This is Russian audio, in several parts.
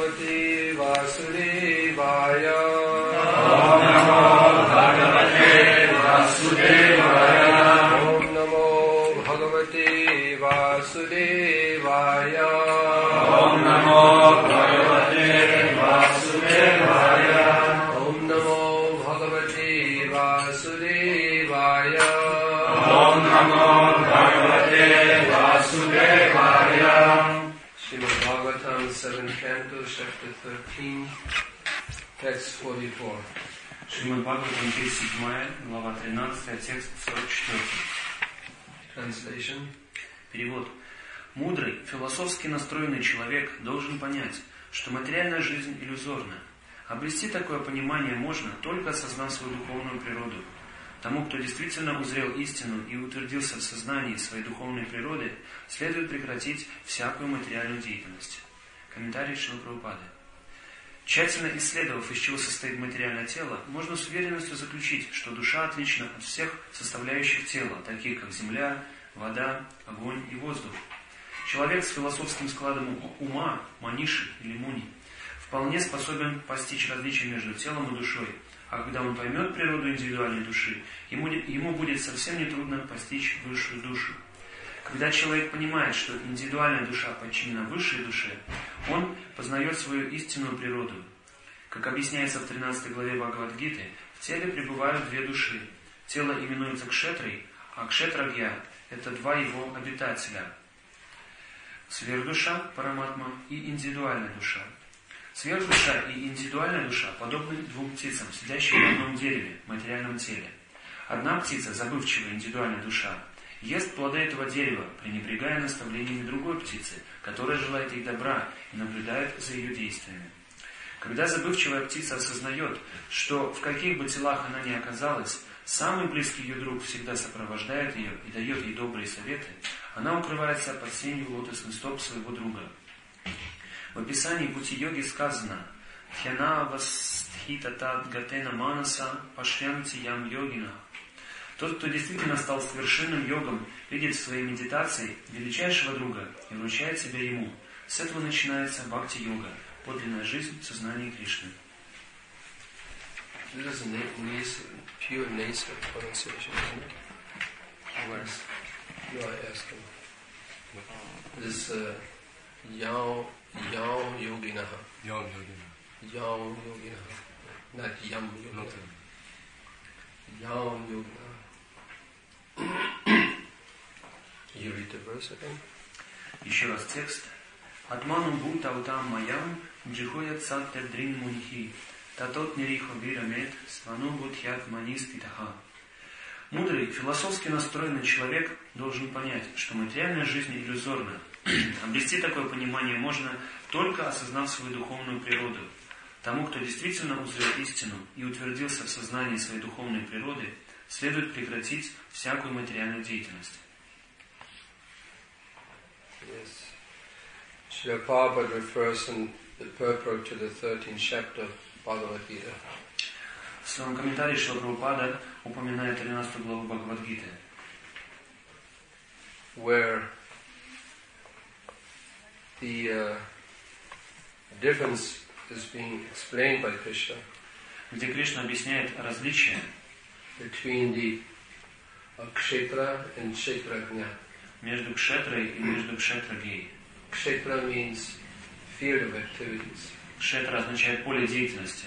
Bhagavate Vasudevaya. Om Namo Bhagavate Vasudevaya. Om Namo Bhagavate Vasudevaya. Om Namo Bhagavate Vasudevaya. Om Namo Bhagavate Vasudevaya. Om Namo Bhagavate Vasudevaya. Srimad Bhagavatam, 7th Canto, Chapter 13, Text 44. Шримад Бхагаватам, 37 глава 13, текст 44. Translation. Перевод. Мудрый, философски настроенный человек должен понять, что материальная жизнь иллюзорна. Обрести такое понимание можно, только осознав свою духовную природу. Тому, кто действительно узрел истину и утвердился в сознании своей духовной природы, следует прекратить всякую материальную деятельность. Комментарий Шрилы Прабхупады. Тщательно исследовав, из чего состоит материальное тело, можно с уверенностью заключить, что душа отлична от всех составляющих тела, таких как земля, вода, огонь и воздух. Человек с философским складом ума, маниши или муни, вполне способен постичь различия между телом и душой, а когда он поймет природу индивидуальной души, ему будет совсем нетрудно постичь высшую душу. Когда человек понимает, что индивидуальная душа подчинена высшей душе, он познает свою истинную природу. Как объясняется в 13 главе Бхагавад-гиты, в теле пребывают две души. Тело именуется кшетрой, а кшетрагья – это два его обитателя. Сверхдуша, параматма, и индивидуальная душа. Сверхдуша и индивидуальная душа подобны двум птицам, сидящим в одном дереве, материальном теле. Одна птица, забывчивая индивидуальная душа, ест плоды этого дерева, пренебрегая наставлениями другой птицы, которая желает ей добра и наблюдает за ее действиями. Когда забывчивая птица осознает, что в каких бы телах она ни оказалась, самый близкий ее друг всегда сопровождает ее и дает ей добрые советы, она укрывается под сенью лотосных стоп своего друга. В описании пути йоги сказано «Тхьяна вастхитатат гатена манаса пашьянти ям йогина». Тот, кто действительно стал совершенным йогом, видит в своей медитации величайшего друга и вручает себя ему. С этого начинается бхакти-йога, подлинная жизнь в сознании Кришны. This is pure nature pronunciation, isn't it? Whereas, no, I asked him. This Yao Yoginaha. Yam Yoginaha. Yao Yoginaha. Not Yam Yoginaha. Yao Yoginaha. You read the verse again? Еще раз текст. Атману бута утам маям джихоят саттер-дрин мунхи татот нерихо вирамет свану будхят маниститаха. Мудрый, философски настроенный человек должен понять, что материальная жизнь иллюзорна. Обрести такое понимание можно, только осознав свою духовную природу. Тому, кто действительно узрел истину и утвердился в сознании своей духовной природы, следует прекратить всякую материальную деятельность. Yes. Srila Prabhupada refers in the purport to the 13th chapter of Bhagavad Gita. В своем комментарии Шрила Прабхупада упоминает 13 главу Бхагавад-гиты, where the difference is being explained by Krishna где Кришна объясняет различия between the kshetra and kshetragnya. между кшетрой и между кшетрагьей. Kshetra means field of activities. Кшетра означает поле деятельности.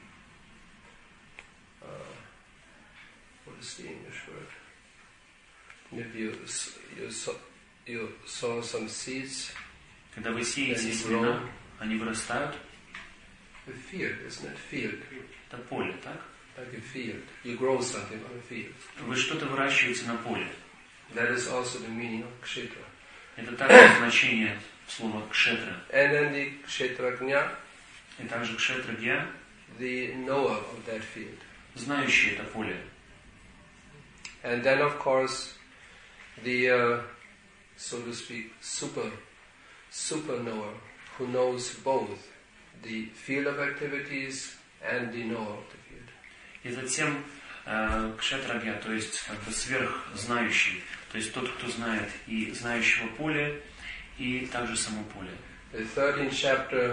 What is the English word? Maybe you sow some seeds. Когда вы сеете семена, они вырастают. A field, isn't it? Field. Это поле, так? Like a field. You grow something on a field. Вы что-то выращиваете на поле. That is also the meaning of kshetra. Это также значение слова кшетра. And then the kshetragnya, И также кшетрагья, the knower of that field. знающий это поле. And then of course the, so to speak, super knower who knows both the field of activities and the knower of the field. И затем кшетрагья, то есть как бы сверхзнающий, то есть тот, кто знает и знающего поле, и также само поле. The 13th chapter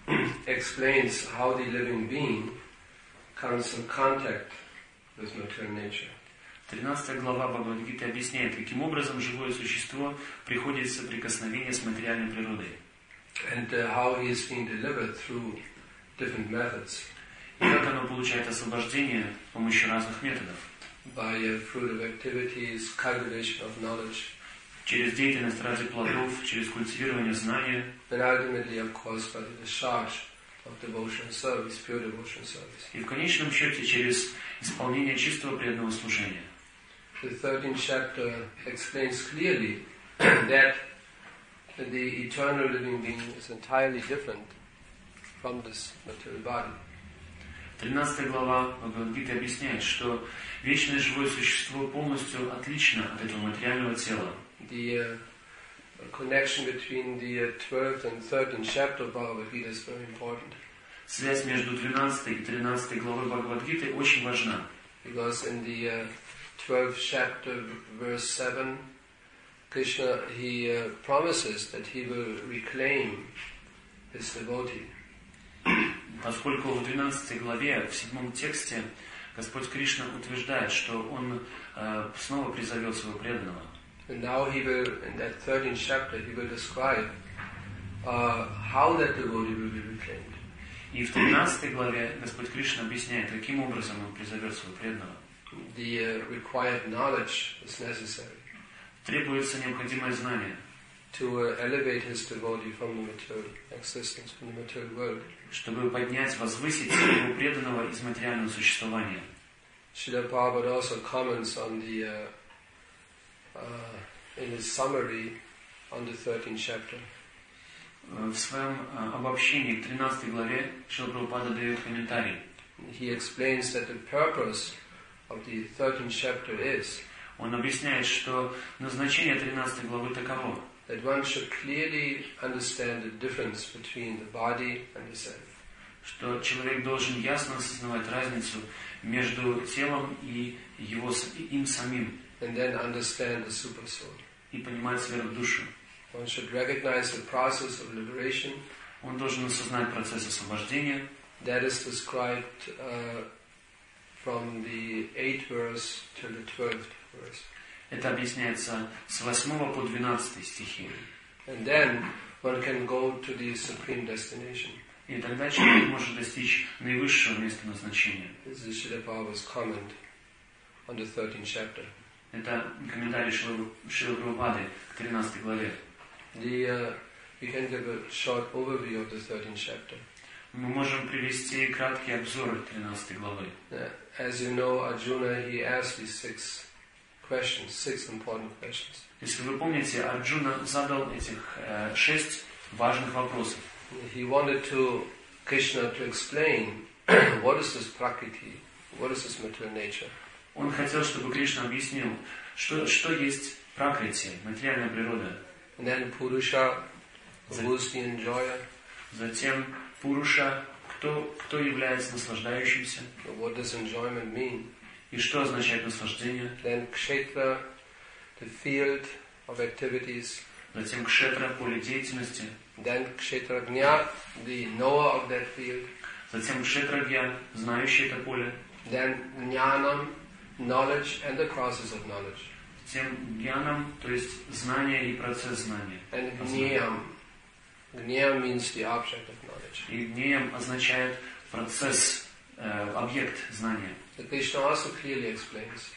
explains how the living being comes in contact with material nature. 13 глава Бхагавад-гиты объясняет, каким образом живое существо приходит в соприкосновение с материальной природой. And how he is being delivered through different methods. И как оно получает освобождение с помощью разных методов. By fruitive activities, cultivation of knowledge. Через деятельность ради плодов, через культивирование знания. And ultimately, of course, by the discharge of devotional service, pure devotional service. И в конечном счете через исполнение чистого преданного служения. The 13th chapter explains clearly that the eternal living being is entirely different from this material body. 13 глава Бхагавад-гиты объясняет, что вечное живое существо полностью отлично от этого материального тела. The connection between the 12th and 13th chapter of Bhagavad-gita is very important. Связь между 12 и 13 главой Бхагавад-гиты очень важна. Because in the 12th chapter, verse 7, Krishna, he promises that he will reclaim his devotee. Поскольку в 12 главе, в 7 тексте, Господь Кришна утверждает, что Он снова призовет своего преданного. And now he will, in that 13th chapter, he will describe how that devotee will be reclaimed. И в 13 главе Господь Кришна объясняет, каким образом Он призовет своего преданного. The required knowledge is necessary. Требуется необходимое знание, to elevate his devotee from the material existence, from the material world. Чтобы поднять, возвысить своего преданного из материального существования. Srila Prabhupada also comments on the, in his summary on the 13th chapter. В своем обобщении к 13 главе Шрила Прабхупада дает комментарий. He explains that the purpose of the 13th chapter is Он объясняет, что назначение 13 главы таково, that one should clearly understand the difference between the body and the self. Что человек должен ясно осознавать разницу между телом и им самим. And then understand the super soul. И понимать сверхдушу. One should recognize the process of liberation. Он должен осознать процесс освобождения. That is described from the 8th verse to the 12th verse. Это объясняется с 8 по 12 стихи. And then one can go to the supreme destination. И тогда человек может достичь наивысшего места назначения. This is Srila Prabhupada's comment on the 13th chapter. Это комментарий Шрилы Прабхупады к 13 главе. We can give a short overview of the 13th chapter. Мы можем привести краткий обзор 13 главы. As you know, Arjuna, he asked these 6 questions, 6 important questions. Если вы помните, Арджуна задал этих 6 важных вопросов. He wanted Krishna to explain what is this prakriti, what is this material nature. Он хотел, чтобы Кришна объяснил, что есть пракрити, материальная природа. And then Purusha, who's the enjoyer. Затем Пуруша, кто является наслаждающимся. What does enjoyment mean? И что означает наслаждение. Then Kshetra, the field of activities. Затем Кшетра, поле деятельности. Then Kshetrajna, the knower of that field. Затем Кшетрагья, знающий это поле. Then Jnanam, knowledge and the process of knowledge. Затем Гьянам, то есть знание и процесс знания. And Gneyam. Gneyam means the object of knowledge. И Гнеям означает процесс, объект знания. Krishna also clearly explains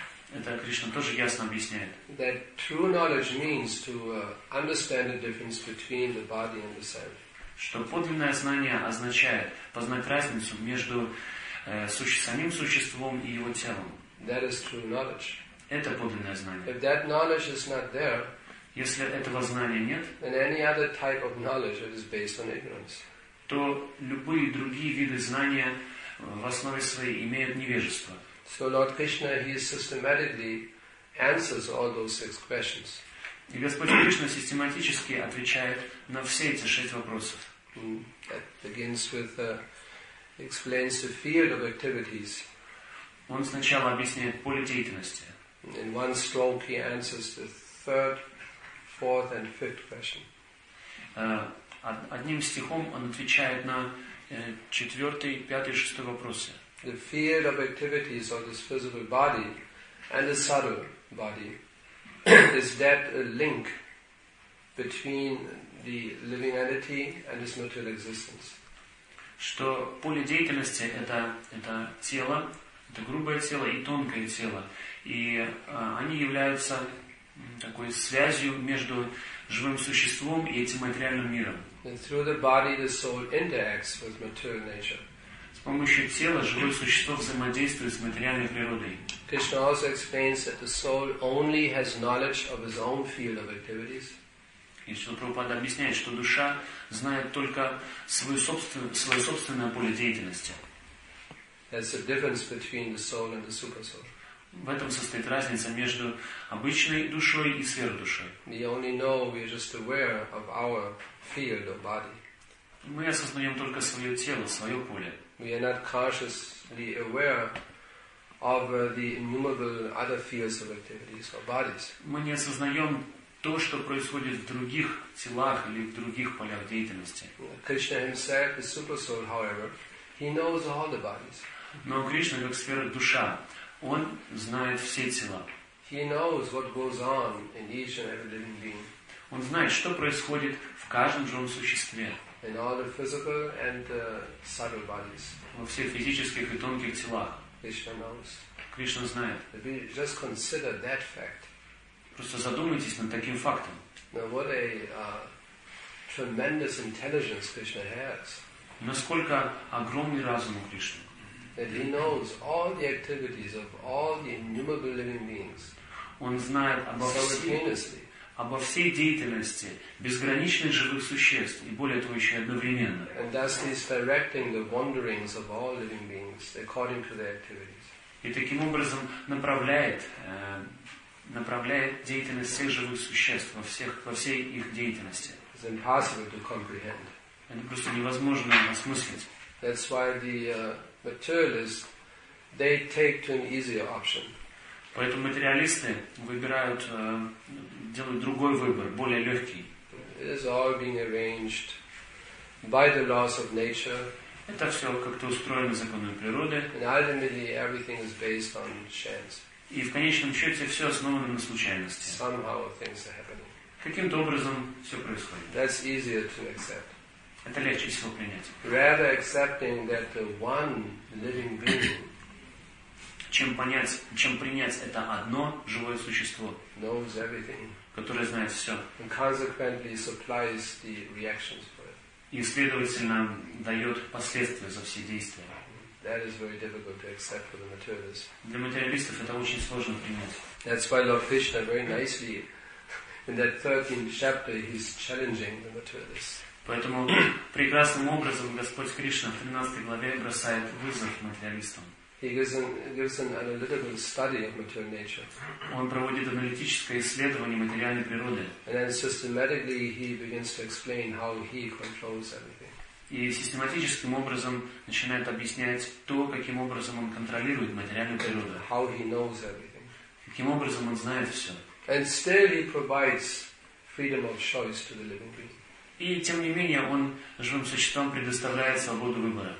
Это Кришна тоже ясно объясняет. that true knowledge means to understand the difference between the body and the self. Что подлинное знание означает познать разницу между самим существом и его телом. That is true knowledge. Это подлинное знание. If that knowledge is not there, Если этого знания нет, then any other type of knowledge that is based on ignorance. то любые другие виды знания в основе своей имеют невежество. So Lord Krishna, he systematically answers all those 6 questions. И Господь Кришна систематически отвечает на все эти 6 вопросов. That begins with, explains the field of activities. Он сначала объясняет поле деятельности. In one stroke he answers the 3rd, 4th and 5th question. одним стихом он отвечает на 4, 5, 6 вопросы. The field of activities of this physical body and the subtle body is that a link between the living entity and this material existence. Что поле деятельности это тело, это грубое тело и тонкое тело. И они являются такой связью между живым существом и этим материальным миром. And through the body, the soul interacts with material nature. С помощью тела живое существо взаимодействует с материальной природой. Krishna also explains that the soul only has knowledge of his own field of activities. И Шрила Прабхупада объясняет, что душа знает только свое собственное поле деятельности. That's the difference between the soul and the super soul. В этом состоит разница между обычной душой и сверхдушой. We only know, we are just aware of our field or body. Мы осознаем только свое тело, свое поле. We are not consciously aware of the innumerable other fields of activities or bodies. Мы не осознаем то, что происходит в других телах или в других полях деятельности. Krishna himself, the super soul, however, he knows all the bodies. Но Кришна, как сверхдуша, он знает все тела. He knows what goes on in each and every living being. Он знает, что происходит в каждом живом существе. In all the physical and subtle bodies. Во всех физических и тонких телах. Krishna knows. Кришна знает. If we just consider that fact. Просто задумайтесь над таким фактом. Now what a tremendous intelligence Krishna has. Насколько огромный разум у Кришны. That he knows all the activities of all the innumerable living beings. Он знает обо всей деятельности безграничных живых существ, и более того еще одновременно. And thus he is directing the wanderings of all living beings according to their activities. И таким образом направляет деятельность всех живых существ во всей их деятельности. It's impossible to comprehend. Это просто невозможно осмыслить. That's why the materialists, they take to an easier option. Поэтому материалисты делают другой выбор, более легкий. It is all being arranged by the laws of nature. Это все как-то устроено законом природы. And ultimately everything is based on chance. И в конечном счете все основано на случайности. Somehow things are happening. Каким-то образом все происходит. That's easier to accept. Это легче всего принять. Rather accepting that the one living being чем принять это одно живое существо, knows everything, которое знает все. And consequently supplies the reactions for it. И, следовательно, дает последствия за все действия. That is very difficult to accept for the materialists. Для материалистов это очень сложно принять. That's why Lord Krishna very nicely, in that 13th chapter, he's challenging the materialists. Поэтому прекрасным образом Господь Кришна в 13 главе бросает вызов материалистам. He gives an analytical study of material nature. Он проводит аналитическое исследование материальной природы. And then systematically he begins to explain how he controls everything. И систематическим образом начинает объяснять то, каким образом он контролирует материальную природу. How he knows everything. Каким образом он знает все. And still he provides freedom of choice to the living being. И тем не менее он живым существам предоставляет свободу выбора.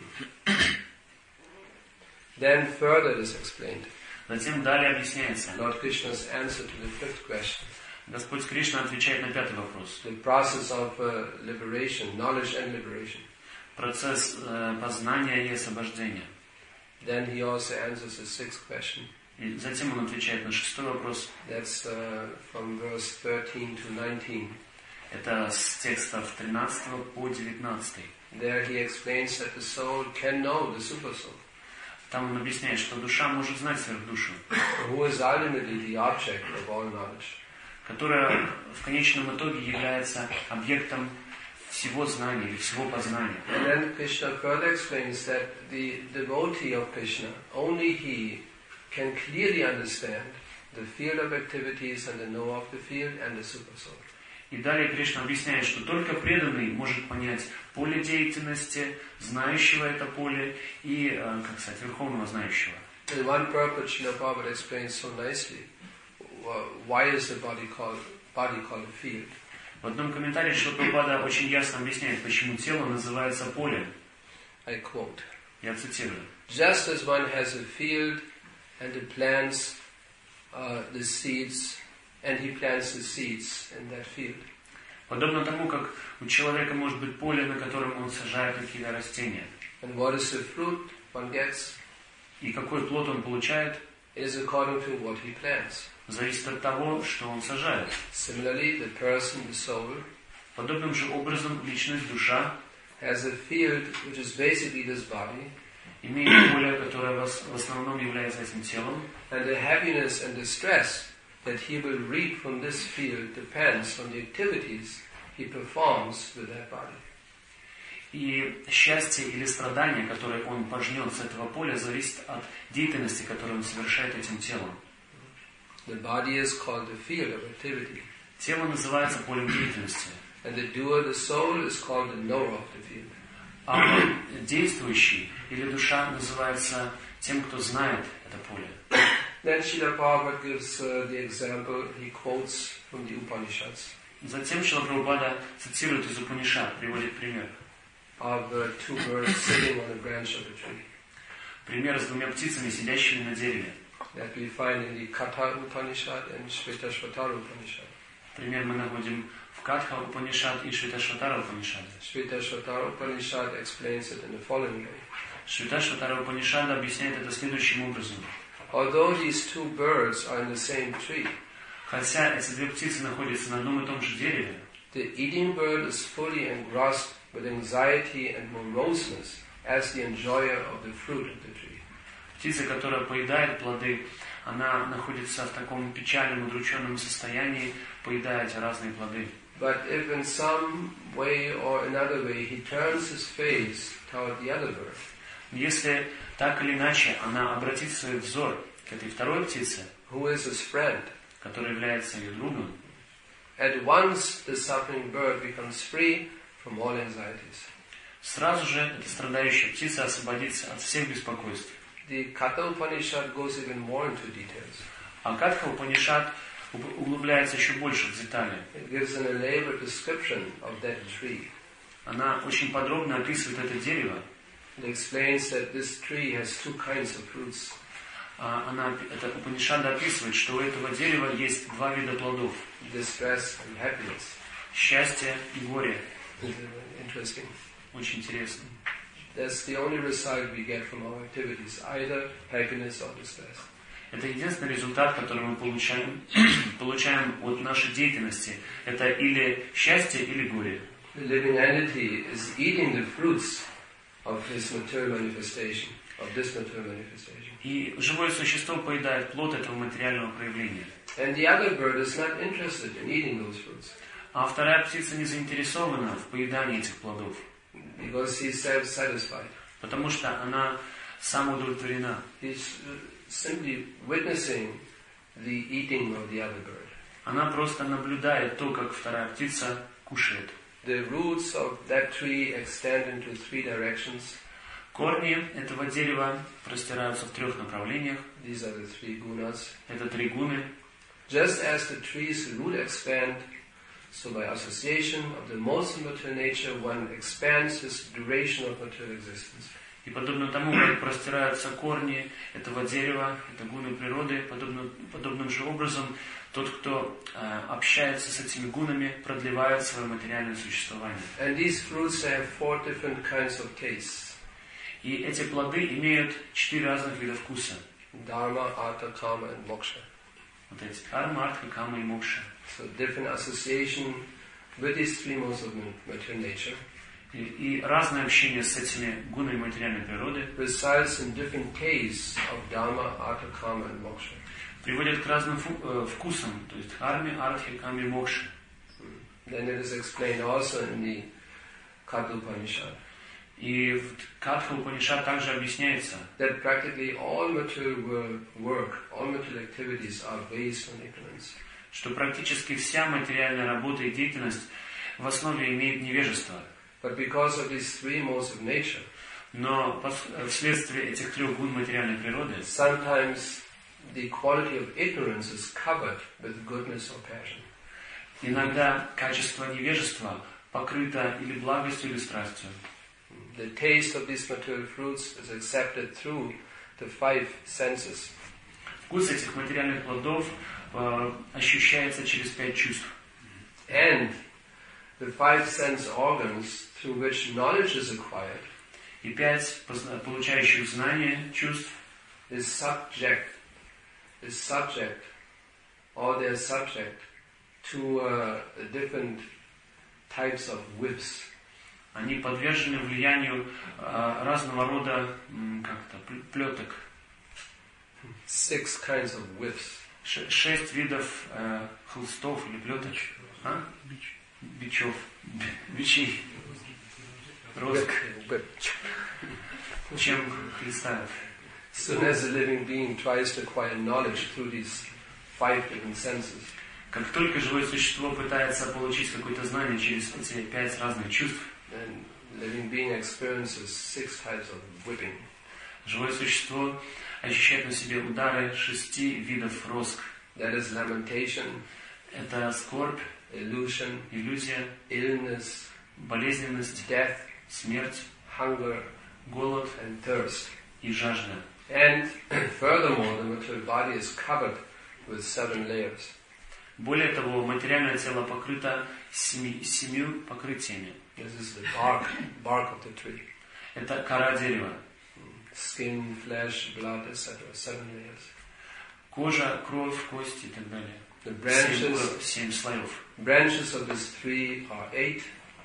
Then further it is explained. Затем далее объясняется. Lord Krishna's answer to the 5th question. Господь Кришна отвечает на 5-й вопрос. The process of liberation, knowledge and liberation. Процесс познания и освобождения. Then he also answers the 6th question. И затем он отвечает на 6-й вопрос. That's from verse 13 to 19. Это с текстов 13 по 19. There he explains that the soul can know the super soul. Там он объясняет, что душа может знать сверхдушу, who is ultimately the object of all knowledge. Которая в конечном итоге является объектом всего знания или всего познания. And then Krishna further explains that the devotee of Krishna, only he can clearly understand the field of activities and the knower of the field and the super soul. И далее Кришна объясняет, что только преданный может понять поле деятельности, знающего это поле и, как сказать, верховного знающего. In one purpose, Srila Prabhupada explains so nicely why is the body called a field. В В одном комментарии Шрила Прабхупада очень ясно объясняет, почему тело называется полем. I quote. Я цитирую. Just as one has a field and it plants the seeds, and he plants the seeds in that field. Подобно тому, как у человека может быть поле, на котором он сажает какие-то растения. And what is the fruit one gets? И какой плод он получает, It is according to what he plants. зависит от того, что он сажает. Similarly, the person, the soul, Подобным же образом личность, душа, has a field which is basically this body, имеет поле, которое в основном является этим телом, and the happiness and the stress that he will reap from this field depends on the activities he performs with that body. и счастье или страдание, которое он пожнет с этого поля, зависит от деятельности, которую он совершает этим телом. The body is called the field of activity, Тело называется полем деятельности, and the doer, the soul, is called the knower of the field. а действующий или душа называется тем, кто знает это поле. Then Srila Prabhupada gives the example, he quotes from the Upanishads, Затем Шрила Прабхупада цитирует из Упанишад, приводит пример. of two birds sitting on a branch of a tree. Пример с двумя птицами, сидящими на дереве. That we find in the Katha Upanishad and Shvetashvatara Upanishad. Пример мы находим в Катха Упанишад и Шветашватара Упанишад. Shvetashvatara Upanishad explains it in the following way. Шветашватара Упанишад объясняет это следующим образом. Although these two birds are in the same tree, Хотя эти две птицы находятся на одном и том же дереве, the eating bird is fully engrossed with anxiety and moroseness as the enjoyer of the fruit of the tree. птица, которая поедает плоды, она находится в таком печальном, удрученном состоянии, поедая эти разные плоды. But if in some way or another way he turns his face toward the other bird, Если так или иначе она обратит свой взор к этой второй птице, who is his friend, которая является ее другом, at once the suffering bird becomes free from all anxieties. сразу же эта страдающая птица освободится от всех беспокойств. The Katha Upanishad goes even more into details. А Катха Упанишад углубляется еще больше в детали. It gives an elaborate description of that tree. Она очень подробно описывает это дерево. It explains that this tree has two kinds of fruits. Это Упанишад описывает, что у этого дерева есть два вида плодов. Distress and happiness. Счастье и горе. Interesting. Очень интересно. That's the only result we get from our activities, either happiness or distress. Это единственный результат, который мы получаем от нашей деятельности. Это или счастье, или горе. The living entity is eating the fruits of his material manifestation, of this material manifestation. И живое существо поедает плод этого материального проявления. And the other bird is not interested in eating those fruits, А вторая птица не заинтересована в поедании этих плодов, because he's self-satisfied. потому что она самоудовлетворена. He's simply witnessing the eating of the other bird. Она просто наблюдает то, как вторая птица кушает. The roots of that tree extend into three directions. Корни этого дерева простираются в трех направлениях. These are the three gunas. Это три гуны. Just as the tree's root expand, so by association of the most material nature, one expands his duration of material existence. И подобно тому, как простираются корни этого дерева, это гуны природы, подобным же образом тот, кто общается с этими гунами, продлевает свое материальное существование. And these fruits have four different kinds of tastes. И эти плоды имеют 4 разных вида вкуса. Dharma, Artha, Kama and Moksha. Вот эти карма, артха, кама и мокша. So different association with these three modes of material nature И разное общение с этими гунами материальной природы results in different tastes of Dharma, Artha, Kama and Moksha. приводит к разным вкусам, то есть харме, артхе, каме, мокше. Then it is explained also in the Katha Upanishad И в Катха Упанишад также объясняется, that practically all material work, all material activities are based on ignorance. что практически вся материальная работа и деятельность в основе имеет невежество. But because of these three modes of nature, Но вследствие этих трех гун материальной природы sometimes the quality of ignorance is covered with goodness or passion. Иногда качество невежества покрыто или благостью, или страстью. The taste of these material fruits is accepted through the 5 senses. Вкус этих материальных плодов ощущается через 5 чувств. And the 5 sense organs through which knowledge is acquired И 5 получающих знания чувств is subject, or they're subject to different types of whips. они подвержены влиянию разного рода плеток. 6 kinds of whips. 6 видов хлыстов или плеточек. Бичев. Бичей. Роск. Чем хлестают. Soon as a living being tries to acquire knowledge through these 5 different senses, как только живое существо пытается получить какое-то знание через эти 5 разных чувств, then living being experiences 6 types of whipping. Живое существо ощущает на себе удары 6 видов роск. That is lamentation, это скорбь, illusion, иллюзия, illness, болезненность, death, смерть, hunger, голод and thirst. и жажда. And furthermore, the material body is covered with 7 layers. Более того, материальное тело покрыто 7 покрытиями. This is the bark of the tree. Это кора дерева. Skin, flesh, blood, etc. 7 layers. Кожа, кровь, кости и так далее. The branches, 7 слоев. Branches of this tree are 8.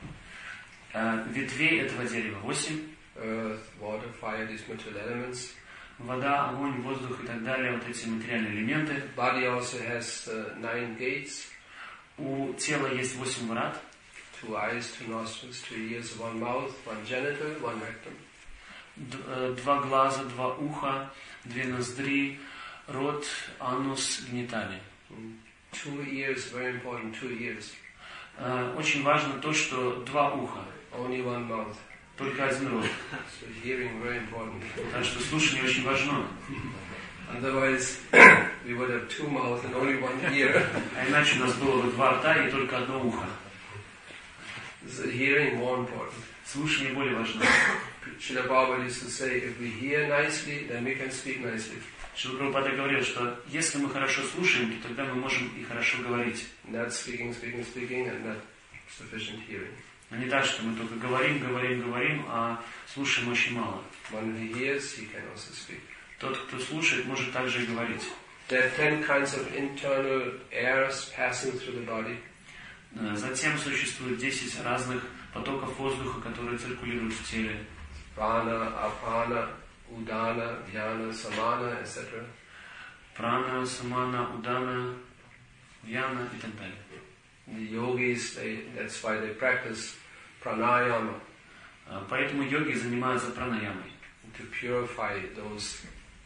Ветвей этого дерева 8. Earth, water, fire, these material elements. Вода, огонь, воздух и так далее, вот эти материальные элементы. Body also has 9 gates. У тела есть 8 врат. 2 eyes, 2 nostrils, 2 ears, 1 mouth, 1 genital, 1 rectum. 2 глаза, 2 уха, 2 ноздри, рот, анус, гениталии. 2 ears, very important, 2 ears. Очень важно то, что 2 уха. Only 1 mouth. Только 1 рот. So hearing very important. Так что слушание очень важно. Otherwise, we would have 2 mouths and only 1 ear. А иначе у нас было бы 2 рта и только 1 ухо. So hearing more important. Слушание более важно. Srila Prabhupada used to say, if we hear nicely, then we can speak nicely. Шрила Прабхупада говорил, что если мы хорошо слушаем, то тогда мы можем и хорошо говорить. Not speaking, and not sufficient hearing. Но не так, что мы только говорим, а слушаем очень мало. One who hears, he can also speak. Тот, кто слушает, может также и говорить. There are 10 kinds of internal airs passing through the body. Затем существует 10 разных потоков воздуха, которые циркулируют в теле. Prana, apana, udana, dhyana, samana, etc. Прана, самана, удана, вьяна и так далее. The yogis, that's why they practice pranayama. Поэтому йоги занимаются пранаямой. To purify those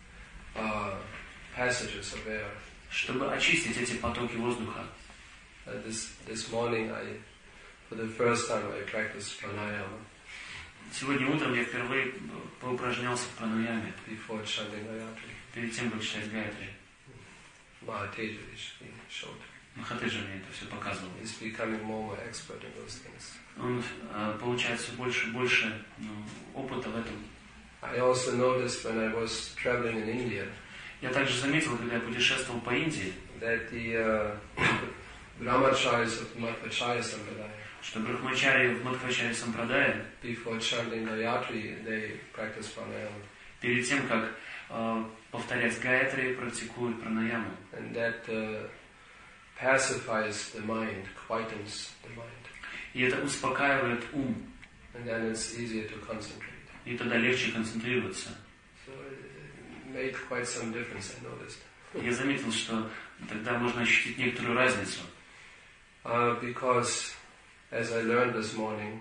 passages of air. Чтобы очистить эти потоки воздуха. This morning, for the first time, I practiced pranayama. Сегодня утром я впервые поупражнялся в пранаяме. Before chanting Gayatri. Перед тем, как читать Гайатри. Mahateja showed. Махатеджа мне это все показывал. He's becoming more expert in those things. Он получает все больше и больше опыта в этом. I also noticed when I was traveling in India. Я также заметил, когда я путешествовал по Индии, that the brahmacharis of Madhvacharya Sampradaya, что брахмачари в Мадхвачари Сампрадае, before chanting Gayatri, they practice pranayama. Перед тем, как повторять Гайатри, практикуют пранаяму. And that pacifies the mind, quietens the mind. И это успокаивает ум. And then it's easier to concentrate. И тогда легче концентрироваться. So it made quite some difference, I noticed. Я заметил, что тогда можно ощутить некоторую разницу. Because, as I learned this morning,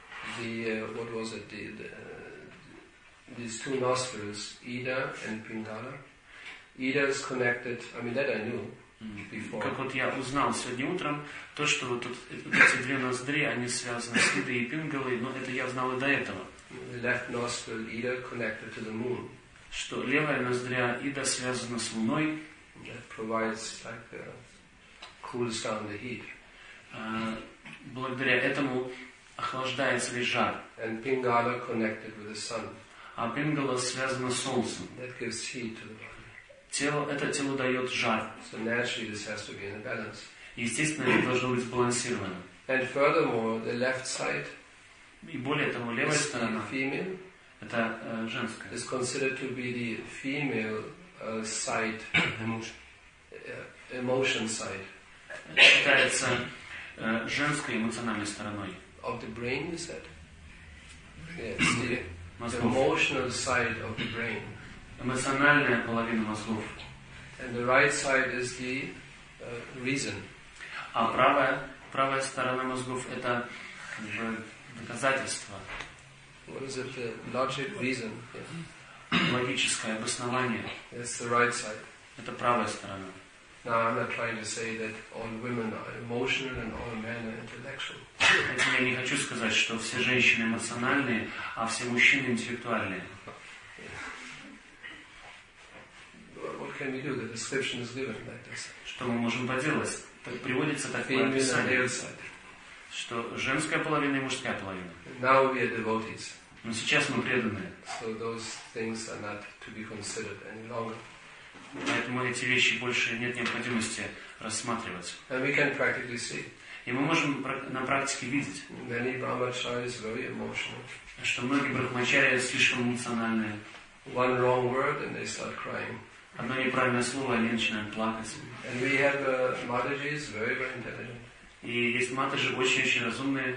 these 2 nostrils, Ida and Pingala. Ida is connected, that I knew before. Как вот я узнал сегодня утром, то, что вот эти 2 ноздри, они связаны с Идой и Пингалой, но это я знал и до этого. The left nostril, Ida, connected to the moon. Что левая ноздря Ида связана с Луной. That provides cools down the heat. благодаря этому охлаждается весь жар. And Pingala connected with the sun. А Пингала связана с солнцем. That gives heat to the body. Это телу дает жар. So naturally this has to be in a balance. Естественно, это должно быть сбалансировано. And furthermore, the left side, И более того, левая сторона, female, это женская. is considered to be the female side, emotion side. Считается женской эмоциональной стороной. Of the brain, you said? Yes, the Мозгов. emotional side of the brain. Эмоциональная половина мозгов. And the right side is the reason. А правая сторона мозгов это как бы доказательство, What is it? The logic, reason. Yeah. логическое обоснование. That's the right side. Это правая сторона. Now I'm not trying to say that all women are emotional and all men are intellectual. Этим я не хочу сказать, что все женщины эмоциональные, а все мужчины интеллектуальные. What can we do? The description is given like this. Что мы можем поделать? Так приводится такое Female and описание, male side. что женская половина и мужская половина. Now we are devotees. Но сейчас мы преданные. So those things are not to be considered any longer. Поэтому эти вещи больше нет необходимости рассматривать. And we can practically see. И мы можем на практике видеть, Many brahmacharis very emotional. что многие брахмачари слишком эмоциональные. One wrong word and they start crying. Одно неправильное слово, они начинают плакать. And we have Matajis, very, very intelligent. И есть матаджи очень-очень разумные.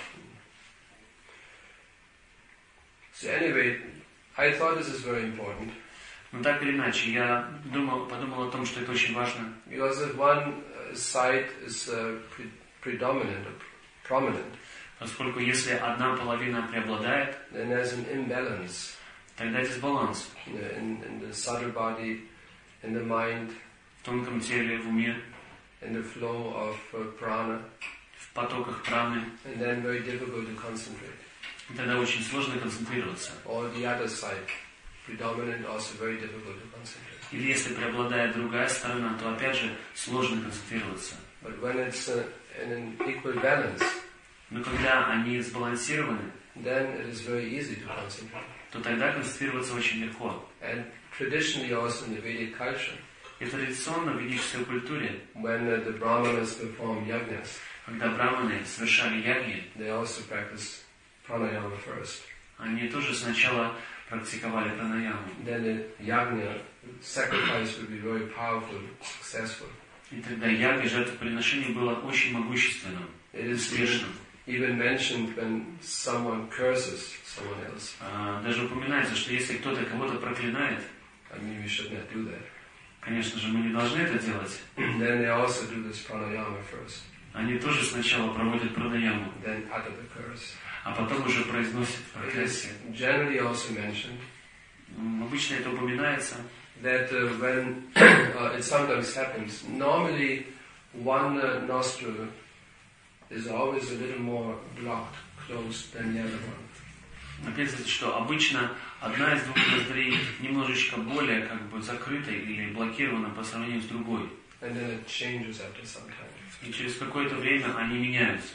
So anyway, I thought this is very important. Но так или иначе, я подумал о том, что это очень важно. Because if one side is predominant or prominent, Поскольку если одна половина преобладает, then there's an imbalance тогда дисбаланс in the subtle body, in the mind, в тонком теле, в уме, in the flow of prana, в потоках праны. and then very difficult to concentrate. И тогда очень сложно концентрироваться. Or the other side, predominant, also very difficult to concentrate. Или если преобладает другая сторона, то опять же сложно концентрироваться. But when it's in an equal balance, Но когда они сбалансированы, then it is very easy to concentrate. то тогда концентрироваться очень легко. And traditionally also in the Vedic culture, И традиционно в ведической культуре, when the Brahmanas perform yajnas, когда браманы совершали яги, they also practice pranayama first. они тоже сначала практиковали пранаяму. Then the yajna, sacrifice would be very powerful, successful. И тогда яга, жертвоприношение было очень могущественным, It is успешным. even mentioned when someone curses someone else. Даже упоминается, что если кто-то кого-то проклинает, I mean, we should not do that. конечно же, мы не должны это делать. Then they also do this pranayama first, Они тоже сначала проводят пранаяму, then utter the curse. а потом уже произносят It is проклятие. generally also mentioned Обычно это упоминается, that when it sometimes happens, normally one nostril is always a little more blocked, closed than the other one. описывается, что обычно одна из двух ноздрей немножечко более как бы закрыта или блокирована по сравнению с другой. And then it changes after some time. И через какое-то время они меняются.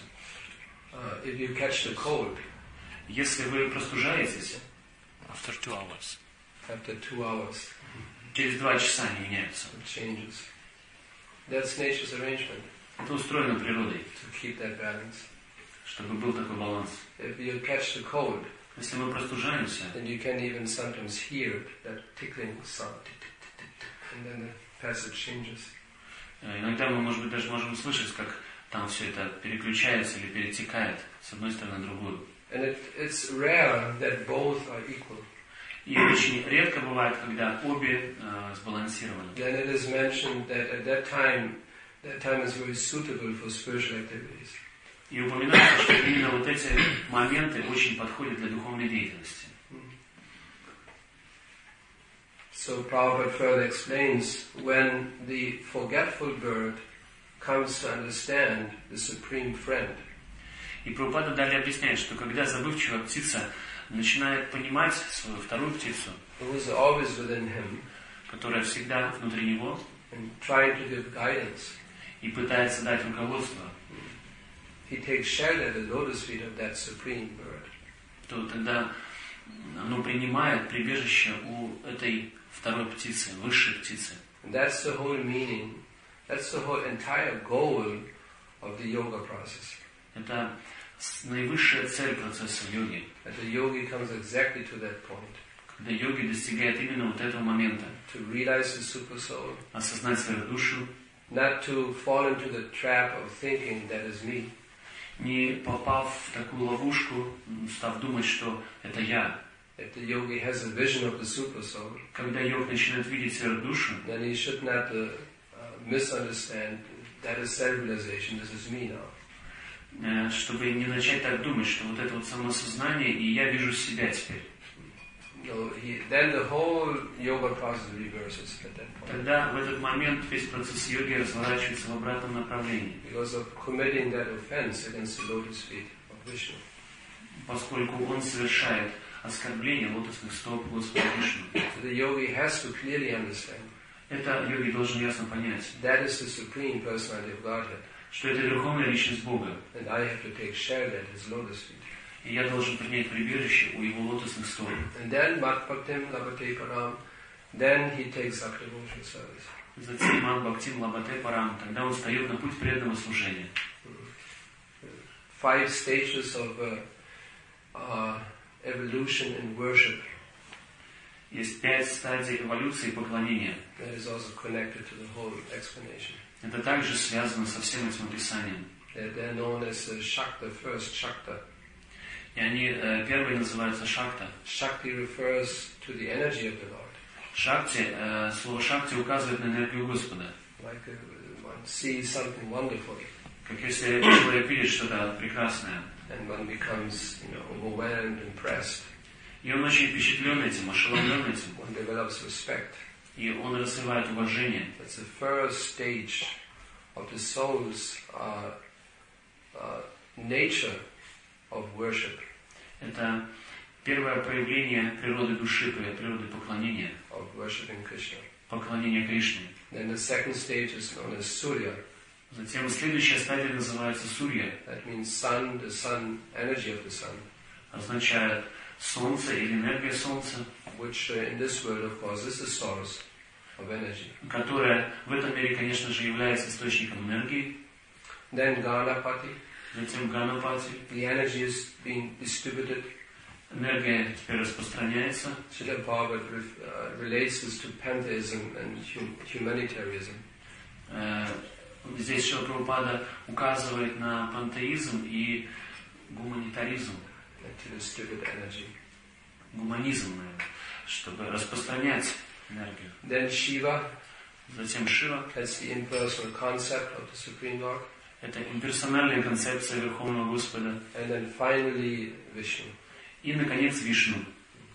If you catch the cold, Если вы простужаетесь, After 2 hours. after 2 hours, через 2 часа они меняются. it changes. That's nature's arrangement Это устроено природой, to keep that balance. чтобы был такой баланс. If you catch the cold, Если мы простужаемся, then you can even sometimes hear that tickling sound, tick, tick, tick, tick, tick, and then the passage changes. иногда мы, может быть, даже можем слышать, как там все это переключается или перетекает с одной стороны на другую. And it's rare that both are equal. И очень редко бывает, когда обе сбалансированы. Then it is mentioned that at that time is very suitable for spiritual activities. И упоминается, что именно вот эти моменты очень подходят для духовной деятельности. So Prabhupada further explains, when the forgetful bird comes to understand the supreme friend, И Прабхупада далее объясняет, что когда забывчивая птица начинает понимать свою вторую птицу, who is always within him, которая всегда внутри него, and trying to give guidance, и пытается дать руководство, he takes shelter at the lotus feet of that supreme bird. То тогда оно принимает прибежище у этой второй птицы, высшей птицы. And that's the whole meaning, that's the whole entire goal of the yoga process. Это наивысшая цель процесса йоги. That the yogi comes exactly to that point. Когда йоги достигает именно вот этого момента. To realize the super soul. Осознать свою душу. Not to fall into the trap of thinking that is me. Не попав в такую ловушку, став думать, что это я. If the yogi has a vision of the super soul, когда йог начинает видеть свою душу, then he should not misunderstand that is self-realization, this is me now. Чтобы не начать так думать, что вот это вот самосознание, и я вижу себя теперь. No, then the whole yoga process reverses at that point. Тогда в этот момент весь процесс йоги разворачивается в обратном направлении. Because of committing that offense against the lotus feet of Vishnu. Поскольку он совершает оскорбление лотосных стоп Господа Вишну. So the yogi has to clearly understand. Это йоги должен ясно понять. That is the supreme personality of Godhead. Что это верховная личность Бога. And I have to take shelter at His lotus feet. И я должен принять прибежище у его лотосных стоп. And then Bhaktim Labate Param, then he takes up devotional service. Затем Мат Бхактим Лабате Парам, тогда он встает на путь преданного служения. 5 stages of evolution in worship. Есть 5 стадий эволюции поклонения. That is also connected to the whole explanation. Это также связано со всем этим описанием. They're known as Shakta, first Shakta. И они первые называются Шакта. Shakti refers to the energy of the Lord. Шакти, слово Шакти указывает на энергию Господа. Like one sees something wonderful. Как если человек видит что-то прекрасное. And one becomes, overwhelmed, impressed. И он очень впечатлен этим, ошеломлен этим. One develops respect. И он развивает уважение. That's the first stage of the soul's nature of worship. Это первое проявление природы души, природы поклонения. Of worshiping Krishna. Поклонение Кришне. Then the second stage is known as Surya. Затем следующая стадия называется Сурья. That means sun, the sun, energy of the sun. Означает солнце или энергия солнца. Which in this world, of course, is the source of energy. Которая в этом мире, конечно же, является источником энергии. Then Ganapati. Затем Ганапати. The energy is being distributed. Энергия теперь распространяется. Srila Prabhupada relates this to pantheism and humanitarianism. Здесь Шрила Прабхупада указывает на пантеизм и гуманитаризм. To distribute energy. Гуманизм, наверное, чтобы распространять энергию. Then Shiva. Затем Шива. That's the impersonal concept of the Supreme Lord. Это имперсональная концепция Верховного Господа. And then finally Vishnu. И, наконец, Вишну.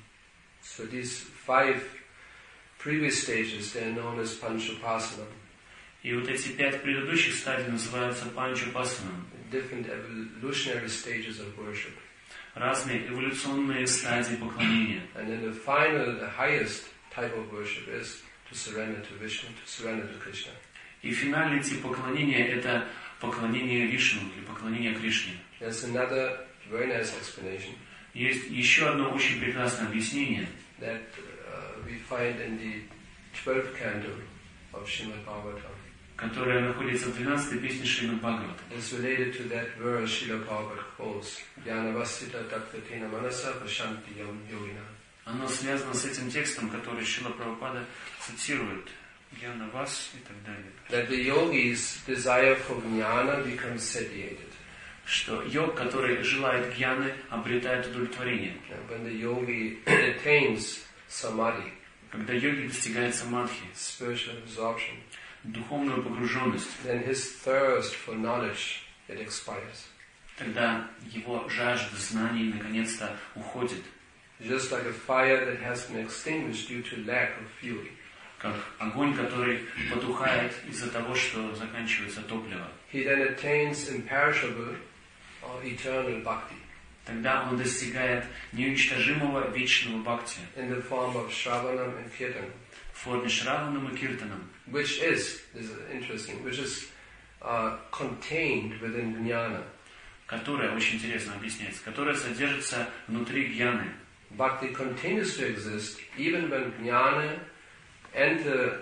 So these 5 previous stages, they are known as Panchupasana. И вот эти 5 предыдущих стадий называются Панчупасаном. Different evolutionary stages of worship. Разные эволюционные стадии поклонения. And then the final, the highest type of worship is to surrender to Vishnu, to surrender to Krishna. И финальный тип поклонения – это поклонение Вишну или поклонение Кришне. There's another very nice explanation. Есть еще одно очень прекрасное объяснение. That we find in the 12th canto of Srimad Bhagavatam. Которая находится в 12-й песне Шримад Бхагавата. It's related to that verse Srila Prabhupada quotes. Jnanavasita tattvatina manasa prashanti yam yogina. Оно связано с этим текстом, который Шрила Прабхупада цитирует. Jnanavas и так далее. That the yogi's desire for jnana becomes satiated. Что йог, который желает гьяны, обретает удовлетворение. When the yogi attains samadhi, когда йоги достигает самадхи, spiritual absorption, духовную погруженность, then his thirst for knowledge, it expires. Тогда его жажда знаний наконец-то уходит. Just like a fire that has been extinguished due to lack of fuel. Как огонь, который потухает из-за того, что заканчивается топливо. He then attains imperishable or eternal bhakti. Тогда он достигает неуничтожимого вечного бхакти. In the form of Shravanam and Kirtan. В форме Шраванам и Киртанам. Which is, this is interesting, which is contained within jnana. которая, очень интересно объясняется, которая содержится внутри гьяны. Bhakti continues to exist even when jnana and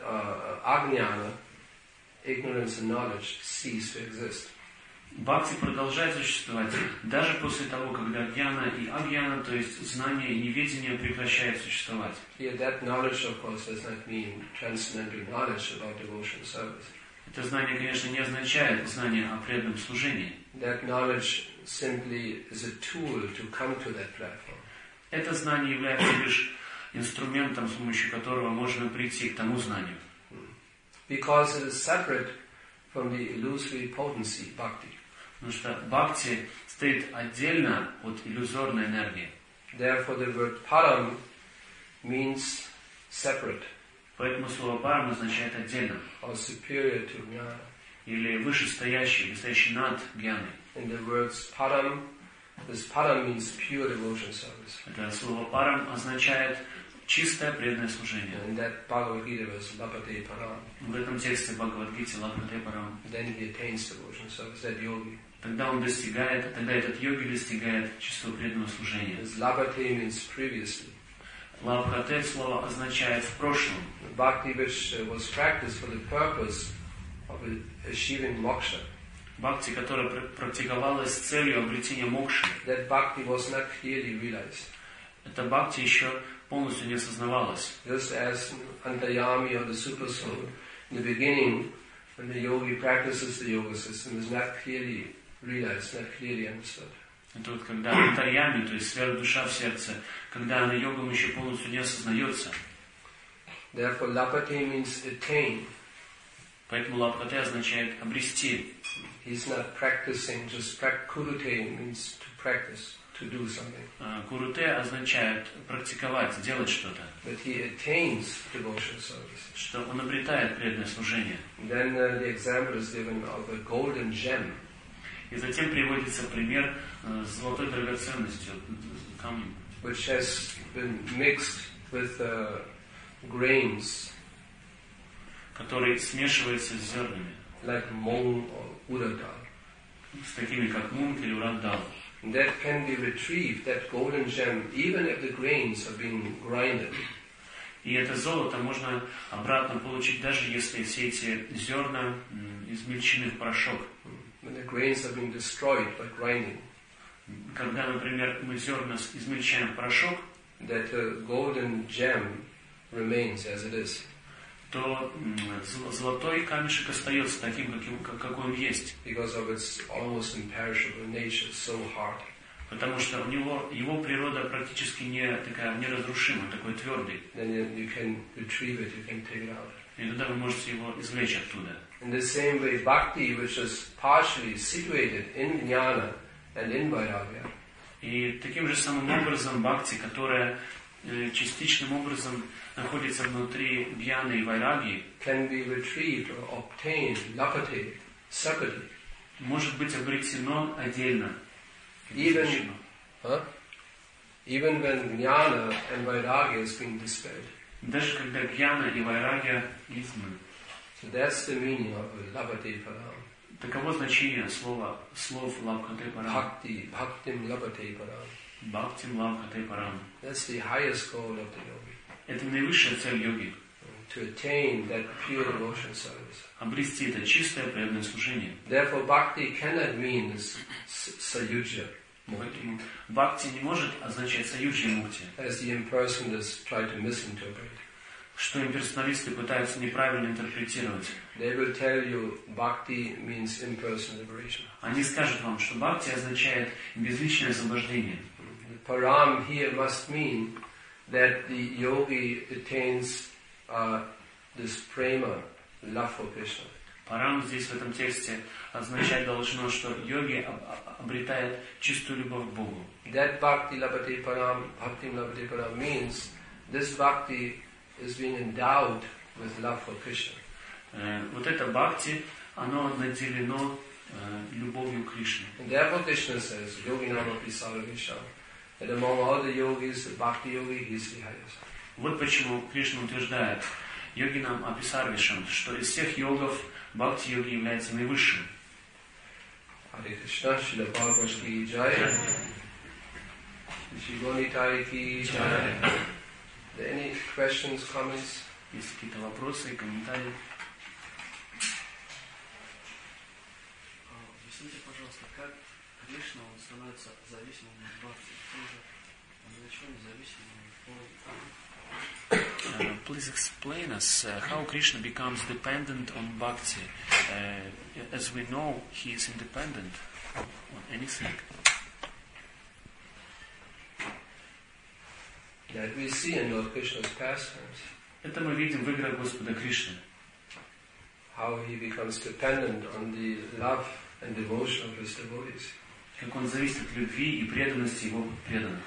ajnana, ignorance and knowledge, cease to exist. Бхакти продолжает существовать даже после того, когда гьяна и агьяна, то есть знание и неведение, прекращают существовать. Here that knowledge, of course, does not mean transcendental knowledge about devotion service. Это знание, конечно, не означает знание о преданном служении. That knowledge simply is a tool to come to that platform. Это знание является лишь инструментом, с помощью которого можно прийти к тому знанию. Because it is separate from the illusory potency, bhakti. Потому что бхакти стоит отдельно от иллюзорной энергии. Therefore the word param means separate. Поэтому слово парам означает отдельно. Or superior to jnana. Или вышестоящий, или стоящий над гьяной. In the words param, this param means pure devotion service. Это слово парам означает чистое преданное служение. And that Bhagavad Gita was labhate param. В этом тексте Бхагавад-гите лабхате парам. Then he attains devotion service, that yogi. Тогда этот йоги достигает чистого преданного служения. This labhate means previously. Лабхате слово означает в прошлом. Bhakti which was practiced for the purpose of achieving moksha. Бхакти, которая практиковалась с целью обретения мокши. That bhakti was not clearly realized. Это бхакти еще полностью не осознавалось. Just as Antayami or the super soul, in the beginning, when the yogi practices the yoga system, is not clearly realized, not clearly understood. Это вот когда антарьями, то есть сверхдуша в сердце, когда она йогом еще полностью не осознается. Therefore, lapate means attain. Поэтому лабхате означает обрести. He's not practicing, just kurute means to practice, to do something. Куруте означает практиковать, делать что-то. But he attains devotion service. Что он обретает преданное служение. Then the example is given of a golden gem. И затем приводится пример с золотой драгоценностью, камнем. Which has been mixed with grains. Который смешивается с зернами. Like mung or uradal. С такими как мунг или урадал. That can be retrieved, that golden gem, even if the grains are being grinded. И это золото можно обратно получить, даже если все эти зерна измельчены в порошок. When the grains are being destroyed by grinding. Когда, например, мы зерна измельчаем в порошок, that golden gem remains as it is. То золотой камешек остается таким, какой он есть. Because of its almost imperishable nature, so hard. Потому что у него его природа практически неразрушима, такой твердый. Then you can retrieve it, you can take it out. И тогда вы можете его извлечь оттуда. In the same way, bhakti, which is partially situated in jnana and in vairagya. И таким же самым образом бхакти, которая частичным образом находится внутри гьяны и вайраги, can be retrieved or obtained, lapate, separately. Может быть обретено отдельно. Even when jnana and vairagya is being dispelled. Даже когда гьяна и вайрагья изгнаны. So that's the meaning of labhate param. Таково значение слов лабхате парам. Bhaktim labhate param. Бхактим лабхате парам. That's the highest goal of the yogi. Это наивысшая цель йоги. To attain that pure devotion service. Обрести это чистое преданное служение. Therefore, bhakti cannot mean sayujya. Поэтому бхакти не может означать саюджи мукти. As the impersonalists try to misinterpret. Что имперсоналисты пытаются неправильно интерпретировать. They will tell you bhakti means impersonal liberation. Они скажут вам, что бхакти означает безличное освобождение. Param here must mean that the yogi attains this prema, love for Krishna. Парам здесь в этом тексте означать должно, что йоги обретает чистую любовь к Богу. That bhakti labhate param, bhakti labhate param means this bhakti is being endowed with love for Krishna. Вот это бхакти, оно наделено любовью к Кришне. And therefore Krishna says, yogi namapi sarvesham, that among all the yogis, the bhakti yogi, he is the highest. Вот почему Кришна утверждает йогинам аписарвишам, что из всех йогов бхакти-йоги является наивысшим. Hare Krishna, Srila Bhagavad Ki Jai, Shri Gonitai Ki Jai. Any questions, comments? Есть какие-то вопросы и комментарии? Объясните, пожалуйста, как Кришна он становится зависимым от бхакти? Он ни от чего не зависим, Please explain us how Krishna becomes dependent on bhakti. As we know, he is independent on anything. That we see in Lord Krishna's pastimes. Это мы видим в играх Господа Кришны. How he becomes dependent on the love and devotion of his devotees. Как он зависит от любви и преданности его преданных.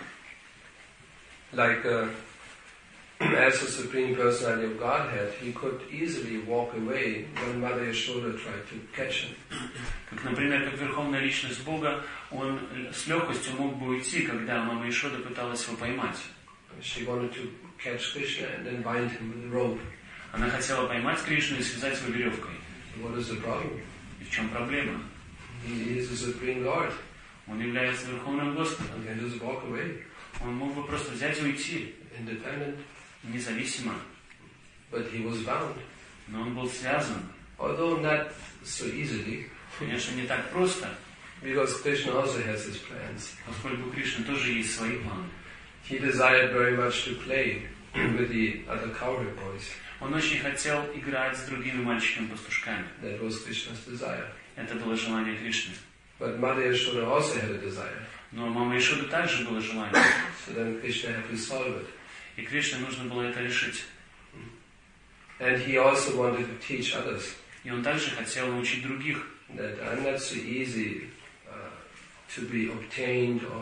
Like as the Supreme Personality of Godhead, he could easily walk away when Mother Yashoda tried to catch him. Как, например, как Верховная Личность Бога, он с легкостью мог бы уйти, когда Мама Яшода пыталась его поймать. She wanted to catch Krishna and then bind him with a rope. Она хотела поймать Кришну и связать его веревкой. What is the problem? И в чем проблема? He is the Supreme Lord. Он является Верховным Господом. He can just walk away. Он мог бы просто взять и уйти. Independent. Независимо. But he was bound. Но он был связан. Although not so easily. Конечно, не так просто. Because Krishna also has his plans. Поскольку у Кришны тоже есть свои планы. He desired very much to play with the other cowherd boys. Он очень хотел играть с другими мальчиками-пастушками. That was Krishna's desire. Это было желание Кришны. But Mother Yashoda also had a desire. Но Мама Яшода также было желание. So then Krishna had to solve it. И Кришне нужно было это решить. And he also wanted to teach others. И он также хотел научить других. That I'm not so easy to be obtained or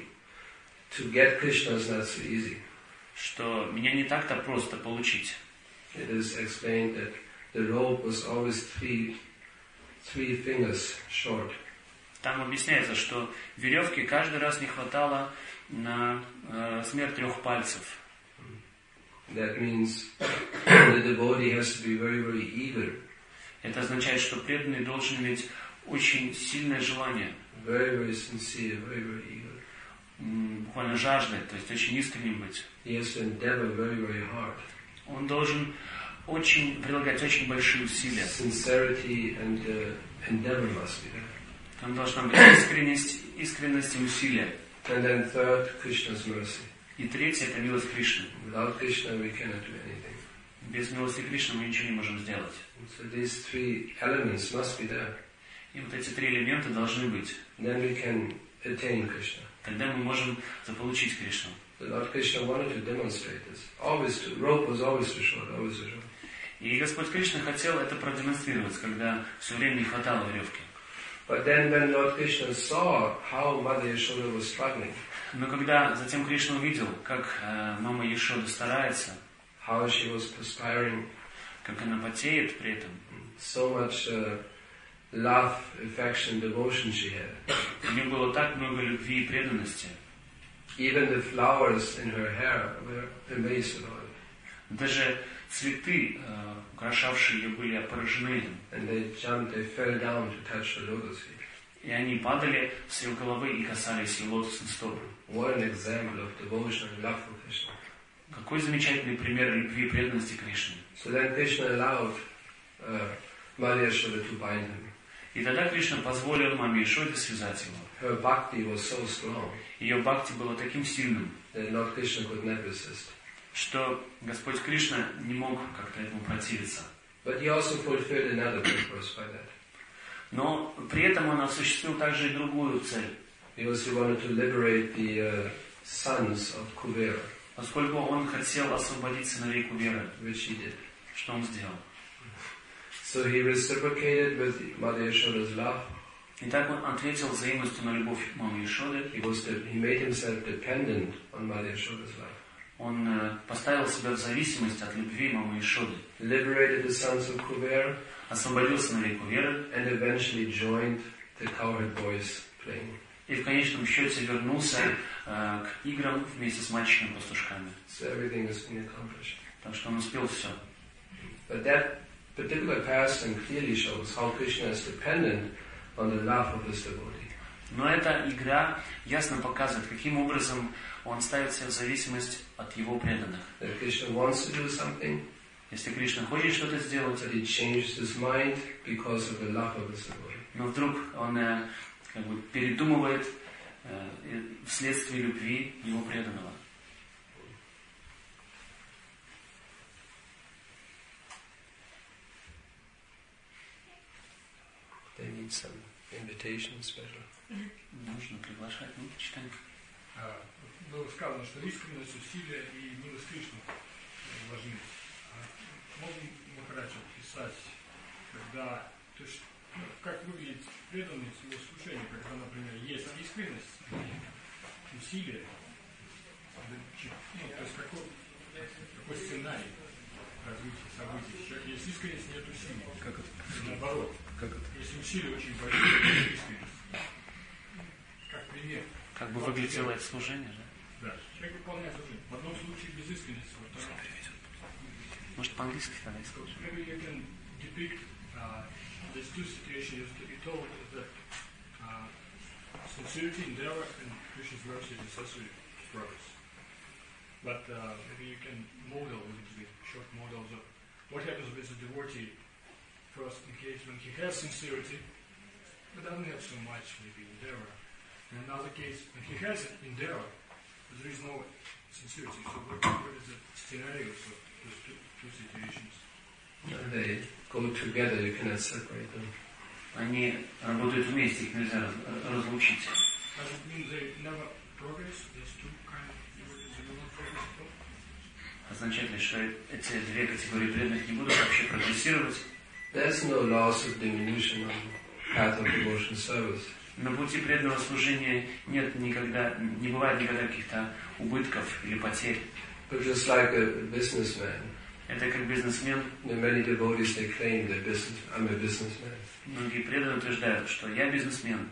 to get Krishna is not so easy. Что меня не так-то просто получить. It is explained that the rope was always three fingers short. Там объясняется, что веревки каждый раз не хватало на размер 3 пальцев. That means the devotee has to be very, very eager. Это означает, что преданный должен иметь очень сильное желание. Very, very sincere, very, very eager. Буквально жаждать, то есть очень искренним быть. He has to endeavor very, very hard. Он должен прилагать очень большие усилия. Sincerity and endeavor must be there. Там должна быть искренность и усилия. And then third, Krishna's mercy. И третье – это милость Кришны. Without Krishna we cannot do anything. Без милости Кришны мы ничего не можем сделать. So these three elements must be there. И вот эти 3 элемента должны быть. Then we can attain Krishna. Тогда мы можем заполучить Кришну. The Lord Krishna wanted to demonstrate this. Rope was always too short, always too short. И Господь Кришна хотел это продемонстрировать, когда все время не хватало веревки. But then when Lord Krishna saw how Mother Yashoda was struggling, Но когда затем Кришна увидел, как Мама Яшода старается, how she was perspiring, как она потеет при этом, so much love, affection, devotion she had. у нее было так много любви и преданности. Even the flowers in her hair were amazed about it. Даже цветы, украшавшие ее, были поражены этим. And they jumped, they fell down to touch the lotus feet. И они падали с ее головы и касались ее лотосных стоп. What an example of devotion and love for Krishna. Какой замечательный пример любви и преданности Кришне. So then Krishna allowed Mother Yashoda to bind him. И тогда Кришна позволил Маме Яшоде связать его. Her bhakti was so strong Ее бхакти было таким сильным, that Lord Krishna could not resist. что Господь Кришна не мог как-то этому противиться. But he also fulfilled another purpose by that. Но при этом он осуществил также и другую цель. Because he wanted to liberate the sons of Kuvera, Поскольку он хотел освободить сыновей Куберы, which he did. что он сделал? So he reciprocated with Mother Yashoda's love. И так он ответил взаимностью на любовь Мамы Яшоды. He made himself dependent on Mother Yashoda's love. Он поставил себя в зависимость от любви Мамы Яшоды. Liberated the sons of Kuvera. Освободил сыновей Куберы. And eventually joined the cowherd boys playing. И в конечном счете вернулся к играм вместе с мальчиками-пастушками. So everything has been accomplished. Так что он успел все. But that particular pastime clearly shows how Krishna is dependent on the love of his devotee. Но эта игра ясно показывает, каким образом он ставит себя в зависимость от его преданных. If Krishna wants to do something, Если Кришна хочет что-то сделать, but he changes his mind because of the love of his devotee. но вдруг он как бы передумывает вследствие любви его преданного. They need some invitation special. Нужно приглашать, ну, читаем. Было сказано, что искренность, усилия и милость Кришны важны. Можем Махарадж описать, когда, то есть, как выглядит преданность его служению, когда, например, есть искренность, усилия, то есть какой сценарий развития событий. Есть искренность, нет усилий. Как это? Наоборот. Как это? Если усилия очень большие, то искренность. Как пример. Как бы выглядело это служение, да? Да, человек выполняет служение. В одном случае без искренности, во втором. Может, по-английски тогда скажем? Maybe you can depict these two situations. You told that sincerity, endeavor, and Krishna's mercy is necessary for us. But maybe you can model a little bit, short models of what happens with the devotee first in case when he has sincerity, but doesn't have so much maybe endeavor. In another case, when he has endeavor, but there is no sincerity. So what is the scenario for those two situations? They go together, you cannot separate them. Они работают вместе, их нельзя разлучить. Does it mean they never progress? There's two kind of devotees, they will not progress at all? Означает ли, что эти две категории преданных не будут вообще прогрессировать? There's no loss of diminution on the path of devotion service. На пути преданного служения не бывает никогда каких-то убытков или потерь. But just like a businessman, Это как бизнесмен. many devotees they claim they're I'm a businessman. Многие преданные утверждают, что я бизнесмен.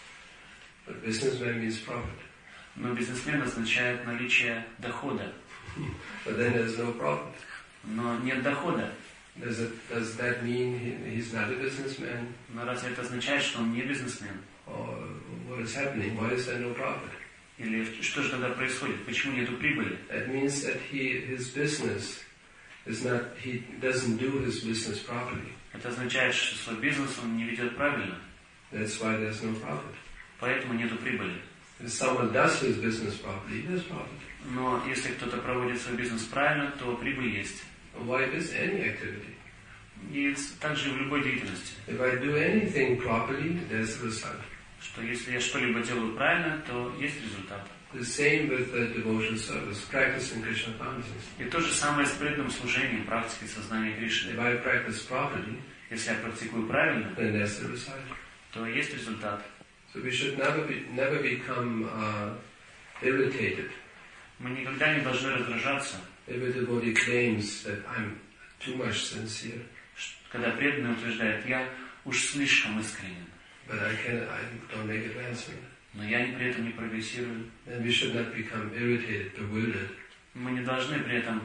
But businessman means profit. Но бизнесмен означает наличие дохода. But then there's no profit. Но нет дохода. Does that mean he's not a businessman? Но разве это означает, что он не бизнесмен? Or what is happening? Why is there no profit? Или что же тогда происходит? Почему нету прибыли? That means that his business is not, he doesn't do his business properly. Это означает, что свой бизнес он не ведет правильно. That's why there's no profit. Поэтому нету прибыли. If someone does his business properly, there's profit. Но если кто-то проводит свой бизнес правильно, то прибыль есть. Why is any activity? И также и в любой деятельности. If I do anything properly, there's the result. Что если я что-либо делаю правильно, то есть результат. The same with the devotion service, practicing Krishna consciousness. И то же самое с преданным служением, практикой сознания Кришны. If I practice properly, Если я практикую правильно, then that's the result. то есть результат. So we should never become irritated. Мы никогда не должны раздражаться, If a devotee claims that I'm too much sincere, когда преданный утверждает, я уж слишком искренен, but I don't make advancement. но я при этом не прогрессирую. Then we should not become irritated, bewildered. Мы не должны при этом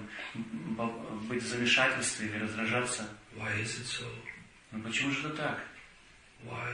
быть в замешательстве или раздражаться. Why is it so? Но почему же это так? Why?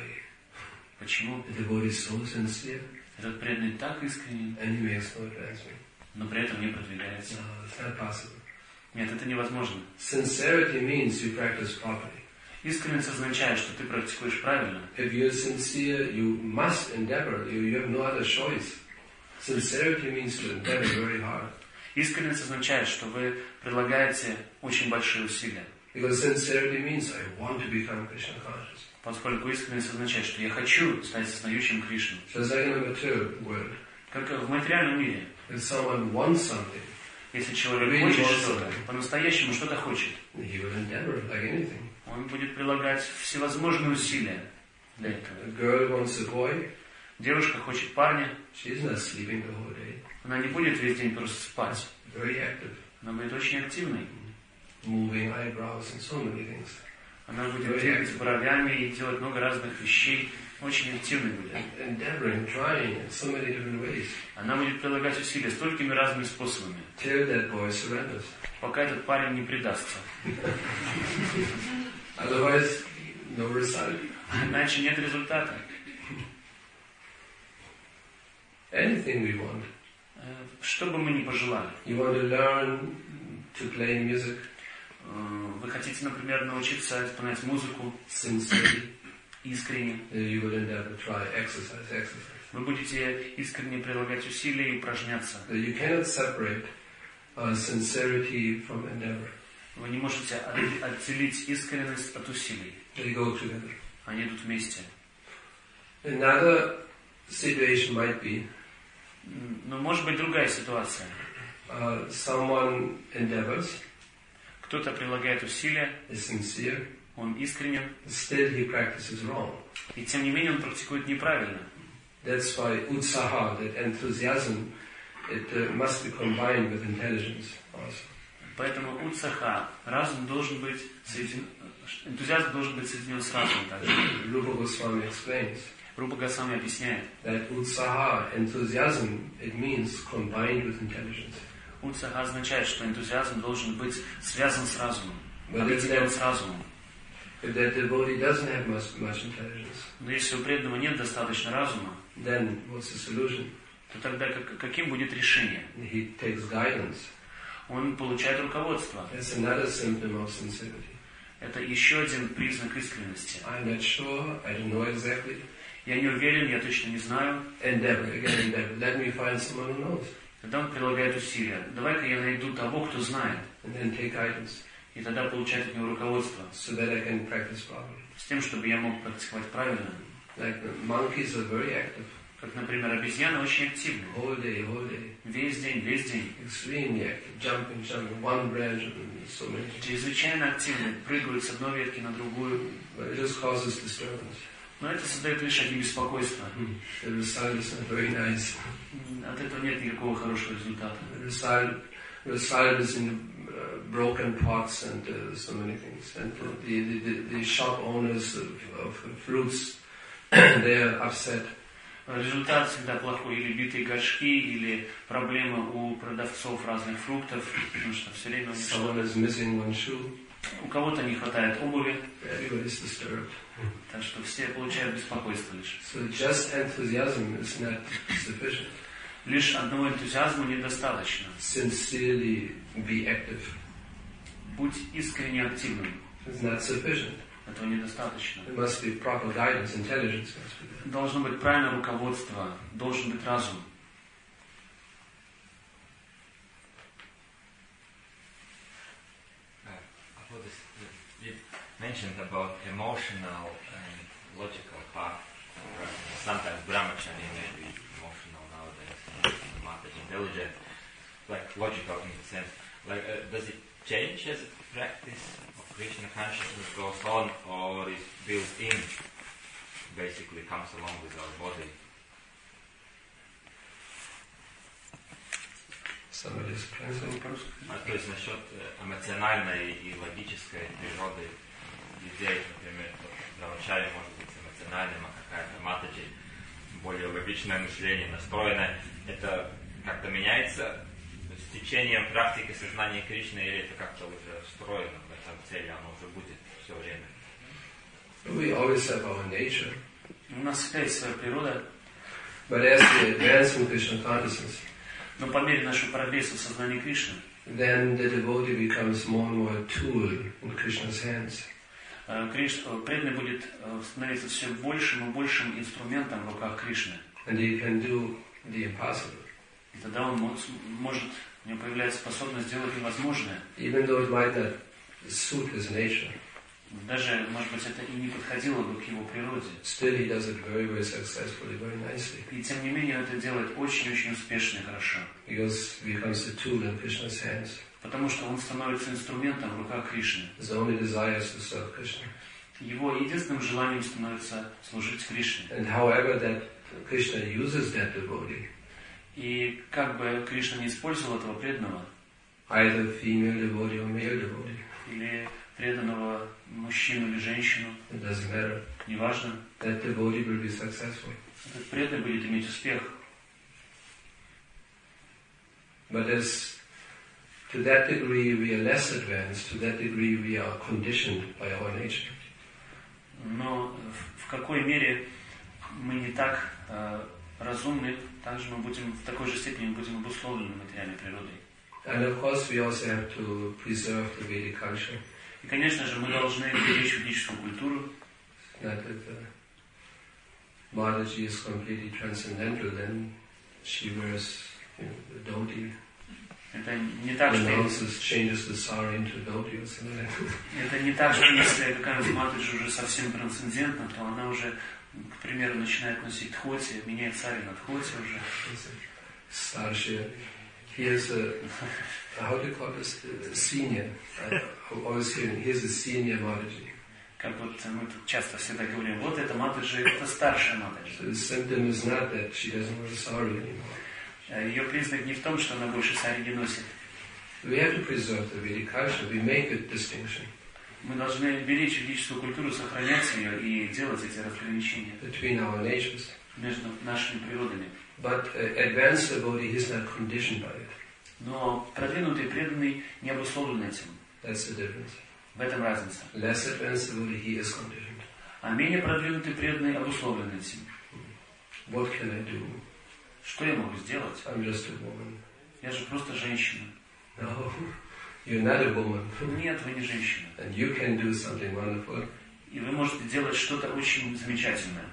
Почему The devotee is so sincere этот преданный так искренен, and he makes no advancement. но при этом не продвигается? No, it's not possible. Нет, это невозможно. Sincerity means you practice properly. Искренность означает, что ты практикуешь правильно. If you're sincere, you must endeavor. You have no other choice. Sincerity means to endeavor very hard. Искренность означает, что вы прилагаете очень большие усилия. Because sincerity means I want to become Krishna conscious. Поскольку искренность означает, что я хочу стать сознающим Кришну. Just like in the material world, Как в материальном мире. if someone wants something, Если человек Really хочет wants что-то, something. по-настоящему что-то хочет, he will endeavor like anything. он будет прилагать всевозможные усилия для этого. A girl wants a boy, Девушка хочет парня, she's not sleeping the whole day. она не будет весь день просто спать. Very active, Она будет очень активной. moving eyebrows and so many things. Она будет двигать бровями и делать много разных вещей. Очень активной будет. Endeavoring, trying in so many different ways. Она будет прилагать усилия столькими разными способами, Till that boy surrenders. пока этот парень не предастся. Otherwise, no result. Иначе нет результата. Anything we want. Что бы мы ни пожелали. You want to learn to play music. Вы хотите, например, научиться исполнять музыку Sincerely. искренне. You will endeavor to try exercise. Вы будете искренне прилагать усилия и упражняться. You cannot separate sincerity from endeavor. Вы не можете отделить искренность от усилий. They go together. Они идут вместе. Another situation might be Но может быть другая ситуация. someone endeavors, Кто-то прилагает усилия, is sincere, он искренен, still he practices wrong. и тем не менее он практикует неправильно. That's why utsaha, that enthusiasm, it must be combined with intelligence also. Поэтому утсаха, разум должен быть соединен, энтузиазм должен быть соединен с разумом также. Rupa Goswami explains Рупа Госвами объясняет. that utsaha, enthusiasm, it means combined with intelligence. Утсаха означает, что энтузиазм должен быть связан с разумом, But объединен с разумом. if that devotee doesn't have much intelligence, Но если у преданного нет достаточно разума, then what's the solution? то тогда каким будет решение? He takes guidance. Он получает руководство. That's another symptom of sincerity. Это еще один признак искренности. I'm not sure, I don't know exactly. Я не уверен, я точно не знаю. Endeavor, again endeavor. Let me find someone who knows. Тогда он прилагает усилия. Давай-ка я найду того, кто знает. And then take guidance И тогда получает от него руководство. so that I can practice properly. С тем, чтобы я мог практиковать правильно. Like the monkeys are very active. Как, например, обезьяны очень активны. Whole day. Весь день. Extremely active. Jumping, one branch and so many. Чрезвычайно активны. Прыгают с одной ветки на другую. But it just causes disturbance. Но это создает лишь одни беспокойства. The result is not very nice. От этого нет никакого хорошего результата. The result is in broken pots and so many things. And the shop owners of fruits, they are upset. Результат всегда плохой. Или битые горшки, или проблемы у продавцов разных фруктов, потому что все время у них Someone is missing one shoe. у кого-то не хватает обуви, Everybody is disturbed. так что все получают беспокойство лишь. So just enthusiasm is not sufficient. Лишь одного энтузиазма недостаточно. Sincerely be active Будь искренне активным. is not sufficient. Этого недостаточно. There must be proper guidance, intelligence must be there. Должно быть правильное руководство, должен быть разум. You mentioned about emotional and logical part. Sometimes brahmachari may be emotional nowadays, not as intelligent, like logical in the sense. Like, does it change as the practice of Krishna consciousness goes on, or is built in, basically comes along with our body? Somebody is translating. То есть насчет эмоциональной и логической природы людей, например, брамачари может быть эмоциональным, а какая-то матаджи более логичное мышление настроенное, это как-то меняется с течением практики сознания Кришны, или это как-то уже встроено в этом цели, оно уже будет все время? We always have our nature. У нас всегда есть своя природа, But as we advance in Krishna consciousness, но по мере нашего прогресса в сознании Кришны, then the devotee becomes more and more a tool in Krishna's hands. преданный будет становиться все большим и большим инструментом в руках Кришны. And he can do the impossible. И тогда он может, у него появляется способность сделать невозможное. Even though it might not suit his nature, Даже, может быть, это и не подходило бы к его природе. still he does it very, very successfully, very nicely. И тем не менее он это делает очень-очень успешно и хорошо. Because he becomes a tool in Krishna's hands. Потому что он становится инструментом в руках Кришны. His only desire is to serve Krishna. Его единственным желанием становится служить Кришне. And however that Krishna uses that devotee, И как бы Кришна не использовал этого преданного, either female devotee or male devotee, или преданного мужчину или женщину, it doesn't matter, неважно, that devotee will be successful. этот преданный будет иметь успех. But as to that degree we are less advanced, to that degree we are conditioned by our nature. Но в какой мере мы не так разумны, также мы будем в такой же степени будем обусловлены материальной природой. And of course we also have to preserve the Vedic culture. И, конечно же, мы должны беречь ведическую культуру. Not that Mataji is completely transcendental, then she wears the dhoti. Это не так, что changes the sari into dhoti or something like that. Это не так, что если какая-нибудь Матаджи уже совсем трансцендентна, то она уже, к примеру, начинает носить дхоти, меняет сари на дхоти уже. Старшая. Here's how do you call this? Senior. Always hearing, here's a senior Mataji. Как вот мы тут часто всегда говорим, вот это Матаджи, это старшая Матаджи. So the symptom is not that she doesn't wear sari anymore. Ее признак не в том, что она больше сари не носит. We have to preserve the Vedic culture. We make a distinction. Мы должны беречь ведическую культуру, сохранять ее и делать эти разграничения between our natures. Между нашими природами. But advanced devotee is not conditioned by it. Но продвинутый преданный не обусловлен этим. That's the difference. В этом разница. Less advanced devotee, he is conditioned. А менее продвинутый преданный обусловлен этим. What can I do? Что я могу сделать? I'm just a woman. Я же просто женщина. No, you're not a woman. Нет, вы не женщина. And you can do something wonderful. И вы можете делать что-то очень замечательное.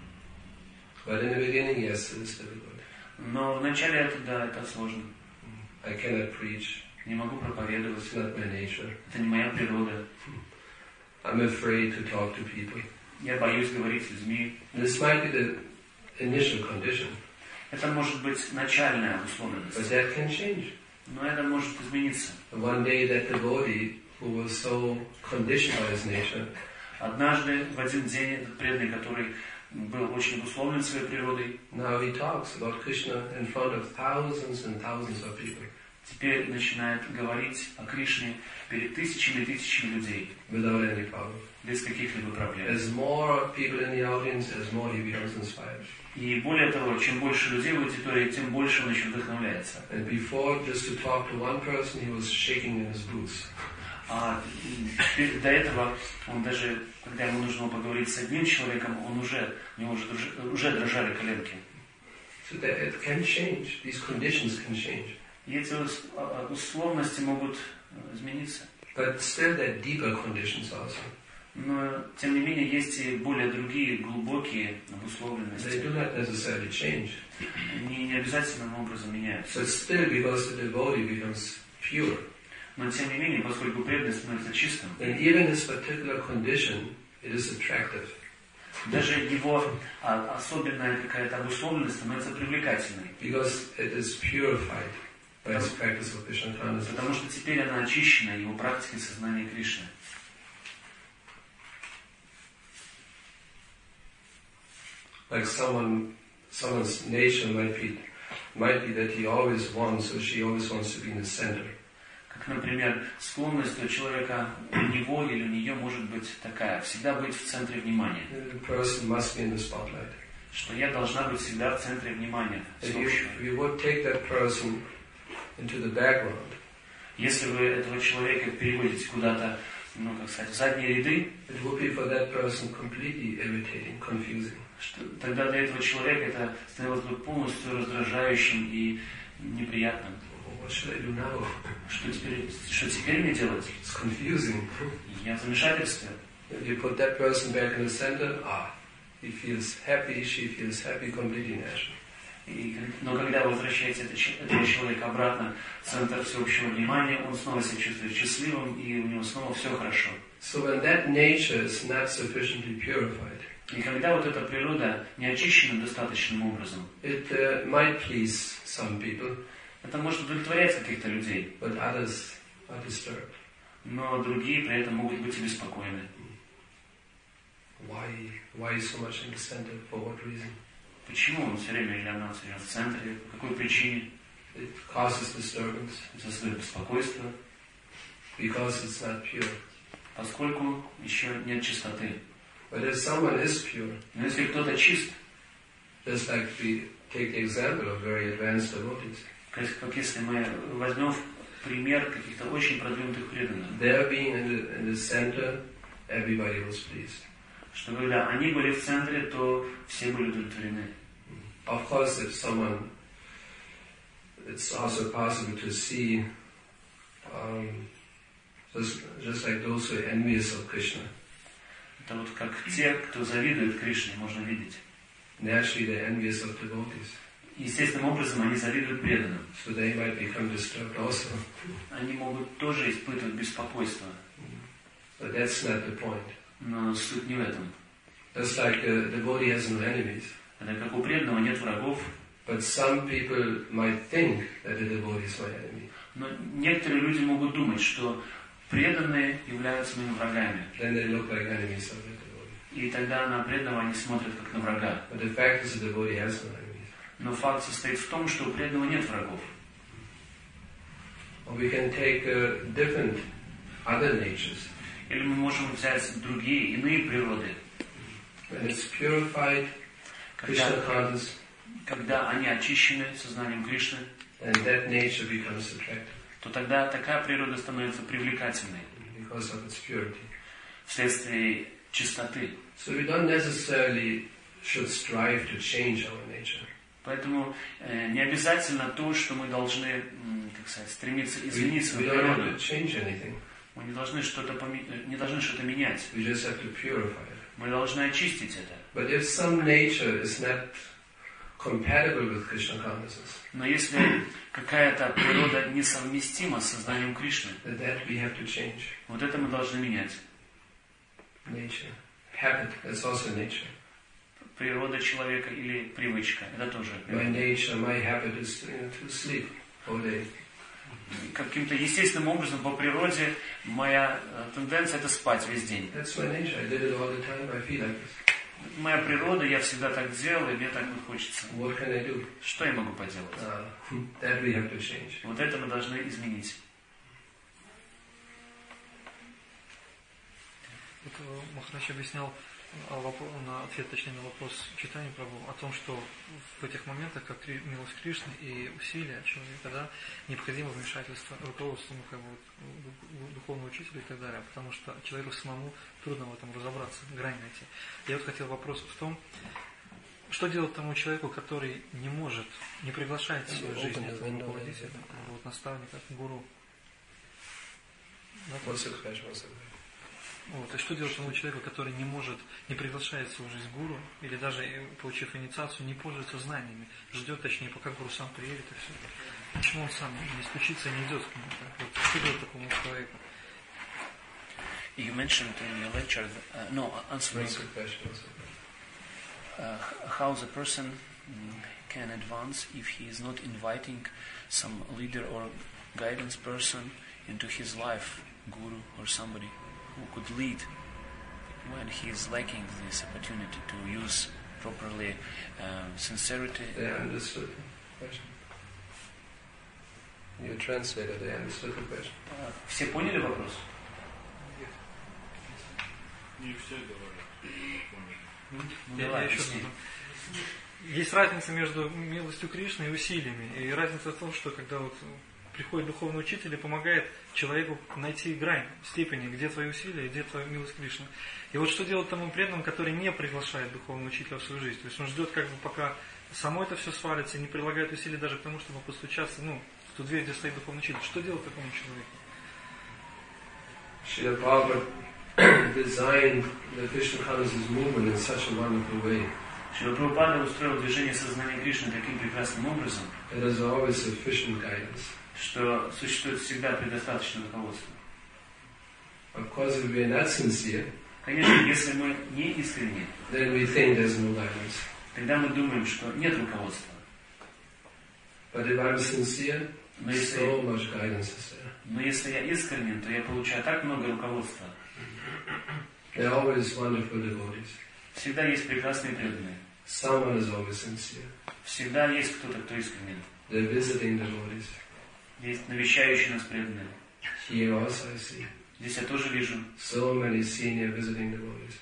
But in the beginning, yes, it's difficult. Но вначале это, да, это сложно. I cannot preach. Не могу проповедовать. It's not my nature. Это не моя природа. I'm afraid to talk to people. Я боюсь говорить с людьми. This might be the initial condition. Это может быть начальная обусловленность. But that can change. Но это может измениться. One day that devotee who was so conditioned by his nature, однажды, в один день, этот преданный, который был очень обусловлен своей природой, now he talks about Krishna in front of thousands and thousands of people. Теперь начинает говорить о Кришне перед тысячами и тысячами людей. Without any problem. Без каких-либо проблем. As more people in the audience, as more he becomes inspired. И более того, чем больше людей в аудитории, тем больше он еще вдохновляется. And before, just to talk to one person, he was shaking in his boots. А до этого, он даже, когда ему нужно было поговорить с одним человеком, у него уже дрожали коленки. So that it can change. These conditions can change. И эти условности могут измениться. But still, there are deeper conditions also. Но, тем не менее, есть и более другие, глубокие обусловленности. They do not necessarily change. Они не обязательным образом меняются. But still, because the devotee becomes pure, но, тем не менее, поскольку преданный становится чистым, and even this particular condition, it is attractive. Даже его особенная какая-то обусловленность становится привлекательной. Because it is purified by his practice of Krishna consciousness. Потому что теперь она очищена его практикой сознания Кришны. Like someone's nature might be that he always wants, or she always wants to be in the center. Как, например, склонность у человека, у него или у нее может быть такая, всегда быть в центре внимания. The person must be in the spotlight. Что я должна быть всегда в центре внимания. If you would take that person into the background, если вы этого человека переводите куда-то, ну, как сказать, в задние ряды, it would be for that person completely irritating, confusing. Тогда для этого человека это становилось бы полностью раздражающим и неприятным. What should I do now? Что теперь мне делать? It's confusing. Я в замешательстве. If you put that person back in the center, he feels happy, she feels happy, completely natural. Но когда вы возвращаете этого человека обратно в центр всеобщего внимания, он снова себя чувствует счастливым, и у него снова все хорошо. So when that nature is not sufficiently purified, и когда вот эта природа не очищена достаточным образом, it might please some people, это может удовлетворять каких-то людей, but others are disturbed. Но другие при этом могут быть и беспокойны. Why so much in the center? For what reason? Почему он все время или она все время в центре? По какой причине? It causes disturbance. Это создает беспокойство. Because it's not pure. Поскольку еще нет чистоты. But if someone is pure, но если кто-то чист, just like we take the example of very advanced devotees, как если мы возьмем пример каких-то очень продвинутых преданных, their being in the center, everybody was pleased. Что когда они были в центре, то все были удовлетворены. Of course, if someone, it's also possible to see, just like those who are envious of Krishna. Это вот как те, кто завидует Кришне, можно видеть. Naturally, they're envious of devotees. Естественным образом они завидуют преданным. So they might become disturbed also. Они могут тоже испытывать беспокойство. But that's not the point. Но суть не в этом. Just like a devotee has no enemies. Это как у преданного нет врагов. But some people might think that the devotee is my enemy. Но некоторые люди могут думать, что преданные являются моими врагами. Then they look like enemies of the devotee. И тогда на преданного они смотрят как на врага. But the fact is the devotee has no enemies. Но факт состоит в том, что у преданного нет врагов. Or we can take different other natures. Или мы можем взять другие, иные природы. When it's purified, Krishna consciousness, Когда они очищены сознанием Кришны, then that nature becomes attractive то тогда такая природа становится привлекательной because of its purity. вследствие чистоты. So we don't necessarily should strive to change our nature. Поэтому не обязательно то, что мы должны, как сказать, стремиться изменить We свою don't have природу. to change anything. Мы не должны что-то менять. We just have to purify it. Мы должны очистить это. But if some nature is not compatible with Krishna consciousness, Но если какая-то природа несовместима с сознанием Кришны, then that we have to change. вот это мы должны менять. Nature. Habit, that's also nature. Природа человека или привычка, это тоже My природа. nature, my habit is to sleep all day. Каким-то естественным образом по природе моя тенденция это спать весь день. That's my nature. I did it all the time. I feel like this. Моя природа, я всегда так делал, и мне так вот хочется. What can I do? Что я могу поделать? That we have to change. Вот это мы должны изменить. Вот Махарадж объяснял ответ, точнее, на вопрос читания Прабху о том, что в этих моментах, как милость Кришны и усилия человека, да, необходимо вмешательство руководства, духовного учителя и так далее, потому что человеку самому трудно в этом разобраться, грань найти. Я вот хотел вопрос в том, что делать тому человеку, который не может, не приглашает в свою жизнь этого руководителя, вот, наставника, гуру. Вот, и что делать тому человеку, который не может, не приглашает в свою жизнь гуру, или даже получив инициацию, не пользуется знаниями, ждет, точнее, пока гуру сам приедет и все. Почему он сам не стучится и не идет к нему? Вот, что делать такому человеку? You mentioned in your lecture, answering how the person can advance if he is not inviting some leader or guidance person into his life, guru or somebody who could lead when he is lacking this opportunity to use properly sincerity. They understood the question. You translated, they understood the question. Все поняли вопрос? Не все Давай, объясни. Есть разница между милостью Кришны и усилиями. И разница в том, что когда вот приходит духовный учитель и помогает человеку найти грань, степени, где твои усилия, где твоя милость Кришны. И вот что делать тому преданному, который не приглашает духовного учителя в свою жизнь? То есть он ждет, как бы, пока само это все свалится, не прилагает усилий даже к тому, чтобы постучаться, в ту дверь, где стоит духовный учитель. Что делать такому человеку? Srila Prabhupada designed the Krishna consciousness movement in such a wonderful way. Шрила Прабхупада устроил движение сознания Кришны таким прекрасным образом, There is always sufficient guidance. что существует всегда предостаточное руководство. Of course, if we are not sincere, Конечно, если мы не искренни, then we think there's no guidance. тогда мы думаем, что нет руководства. But if I'm sincere, so much guidance is there. Но если я искренен, то я получаю так много руководства. There are always wonderful devotees. Всегда есть прекрасные преданные. Someone is always sincere. Всегда есть кто-то, кто искренен. They're visiting devotees. Есть навещающие нас преданные. Here also I see Здесь я тоже вижу. so many senior visiting devotees.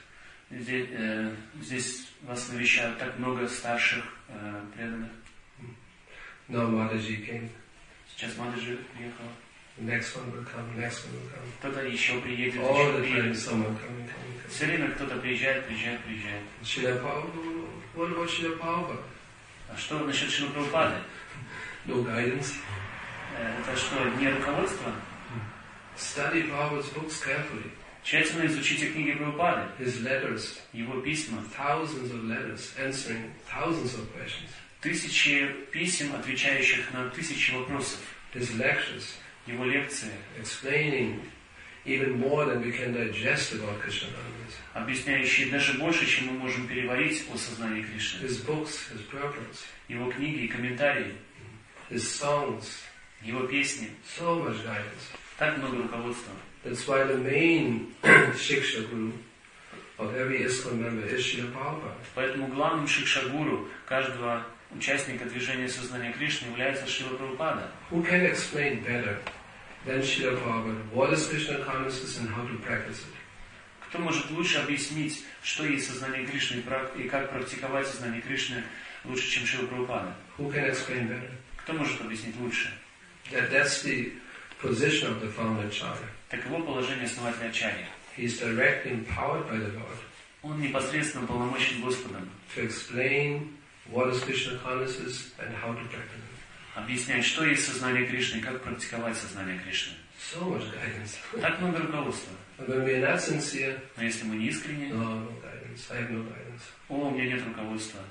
Здесь вас навещают так много старших преданных. Now Mataji came. Сейчас Мададжи приехала. The next one will come, the next one will come. Кто-то еще приедет, All еще the time приедет. someone coming. Все время кто-то приезжает. Srila Prabhupada, what about Srila Prabhupada? А что насчет Шрилы Прабхупады? No guidance. Это что, не руководство? Study Prabhupada's books carefully. Тщательно изучите книги Прабхупады, His letters, его письма. thousands of letters answering thousands of questions. Тысячи писем, отвечающих на тысячи вопросов. His lectures, Его лекции, explaining even more than we can digest about Krishna consciousness. объясняющие даже больше, чем мы можем переварить о сознании Кришны. His books, his purports, Его книги и комментарии, his songs, его песни. so much guidance. Так много руководства. That's why the main Shiksha Guru of every ISKCON member is Srila Prabhupada. Поэтому главным шикша-гуру каждого участника движения сознания Кришны является Шрила Прабхупада. Who can explain better than Srila Prabhupada what is Krishna consciousness and how to practice it? Кто может лучше объяснить, что есть сознание Кришны и как практиковать сознание Кришны лучше, чем Шрила Прабхупада? Who can explain better? Кто может объяснить лучше? That's the position of the founder Acharya. Таково положение основателя Ачарьи. He is directly empowered by the Lord Он непосредственно полномочен Господом to explain what is Krishna consciousness and how to practice it. объяснять, что есть сознание Кришны и как практиковать сознание Кришны. So much guidance. Так много руководства. And when we are not sincere, Но если мы не искренне, no guidance. I have no guidance. у меня нет руководства.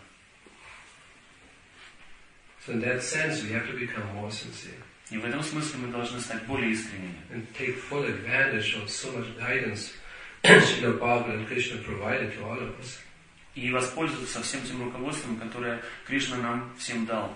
So in that sense, we have to become more sincere И в этом смысле мы должны стать более искренними. and take full advantage of so much guidance Srila Prabhupada and Krishna provided to all of us. И воспользоваться всем тем руководством, которое Кришна нам всем дал.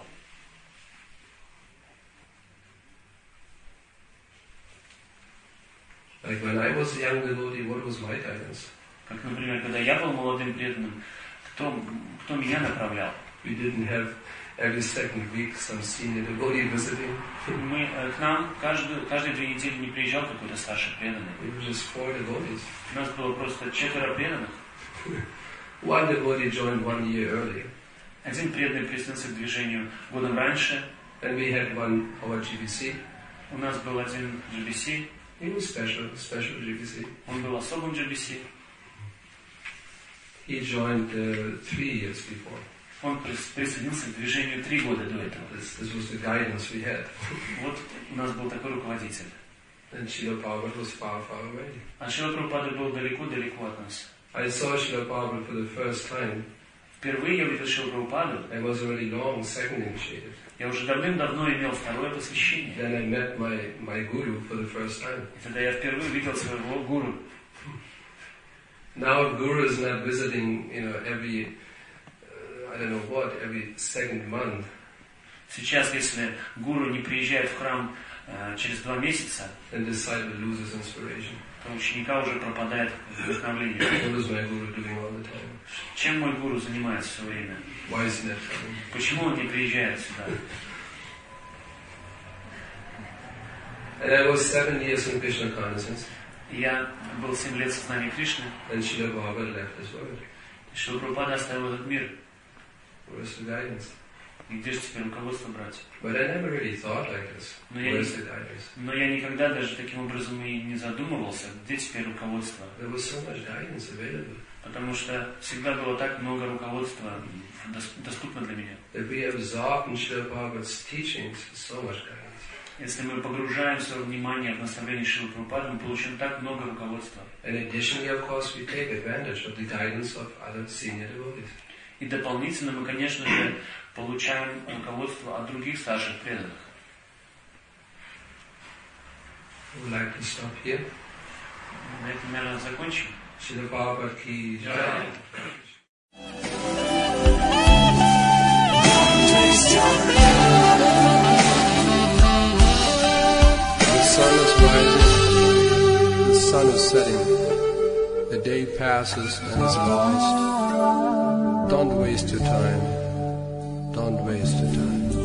Like when I was a young devotee, what was my guidance? Как, например, когда я был молодым преданным, кто меня направлял? We didn't have every second week some senior devotee visiting. К нам каждые 2 недели не приезжал какой-то старший преданный. We were just 4 devotees. У нас было просто 4 преданных. One devotee joined 1 year earlier. Один преданный присоединился к движению годом раньше. And we had one our GBC. У нас был один GBC. He was special GBC. Он был особым GBC. He joined 3 years before. Он присоединился к движению 3 года до этого. This was the guidance we had. Вот у нас был такой руководитель. And Srila Prabhupada was far, far away. А Шрила Прабхупада был далеко-далеко от нас. I saw Srila Prabhupada for the first time. Впервые я увидел Шрилу Прабхупаду. I was already long second initiated. Я уже давным-давно имел 2-е посвящение. Then I met my guru for the first time. И тогда я впервые видел своего гуру. Now guru is not visiting, every every second month. Сейчас, если гуру не приезжает в храм через 2 месяца, then disciple loses inspiration. то у ученика уже пропадает вдохновение. What is my guru doing all the time? Чем мой гуру занимается все время? Why is he not coming? Почему он не приезжает сюда? And I was 7 years in Krishna consciousness. Я был 7 лет в сознании Кришны, And Srila Prabhupada left this world. и Шрила Прабхупада оставил этот мир. Where's the guidance? И где же теперь руководство брать? But I never really thought like this. Where's the guidance? Но я никогда даже таким образом и не задумывался, где теперь руководство. There was so much guidance available. Потому что всегда было так много руководства доступно для меня. That we absorb in Srila Prabhupada's teachings so much guidance. Если мы погружаем свое внимание в наставление Шрилы Прабхупады, мы получим так много руководства. And additionally, of course, we take advantage of the guidance of other senior devotees. И дополнительно мы, конечно же, получаем руководство от других старших преданных. I would like to stop here. На этом, наверное, закончим. Srila Prabhupada ki jai. The sun is rising, the sun is setting, the day passes and is lost. Don't waste your time, don't waste your time.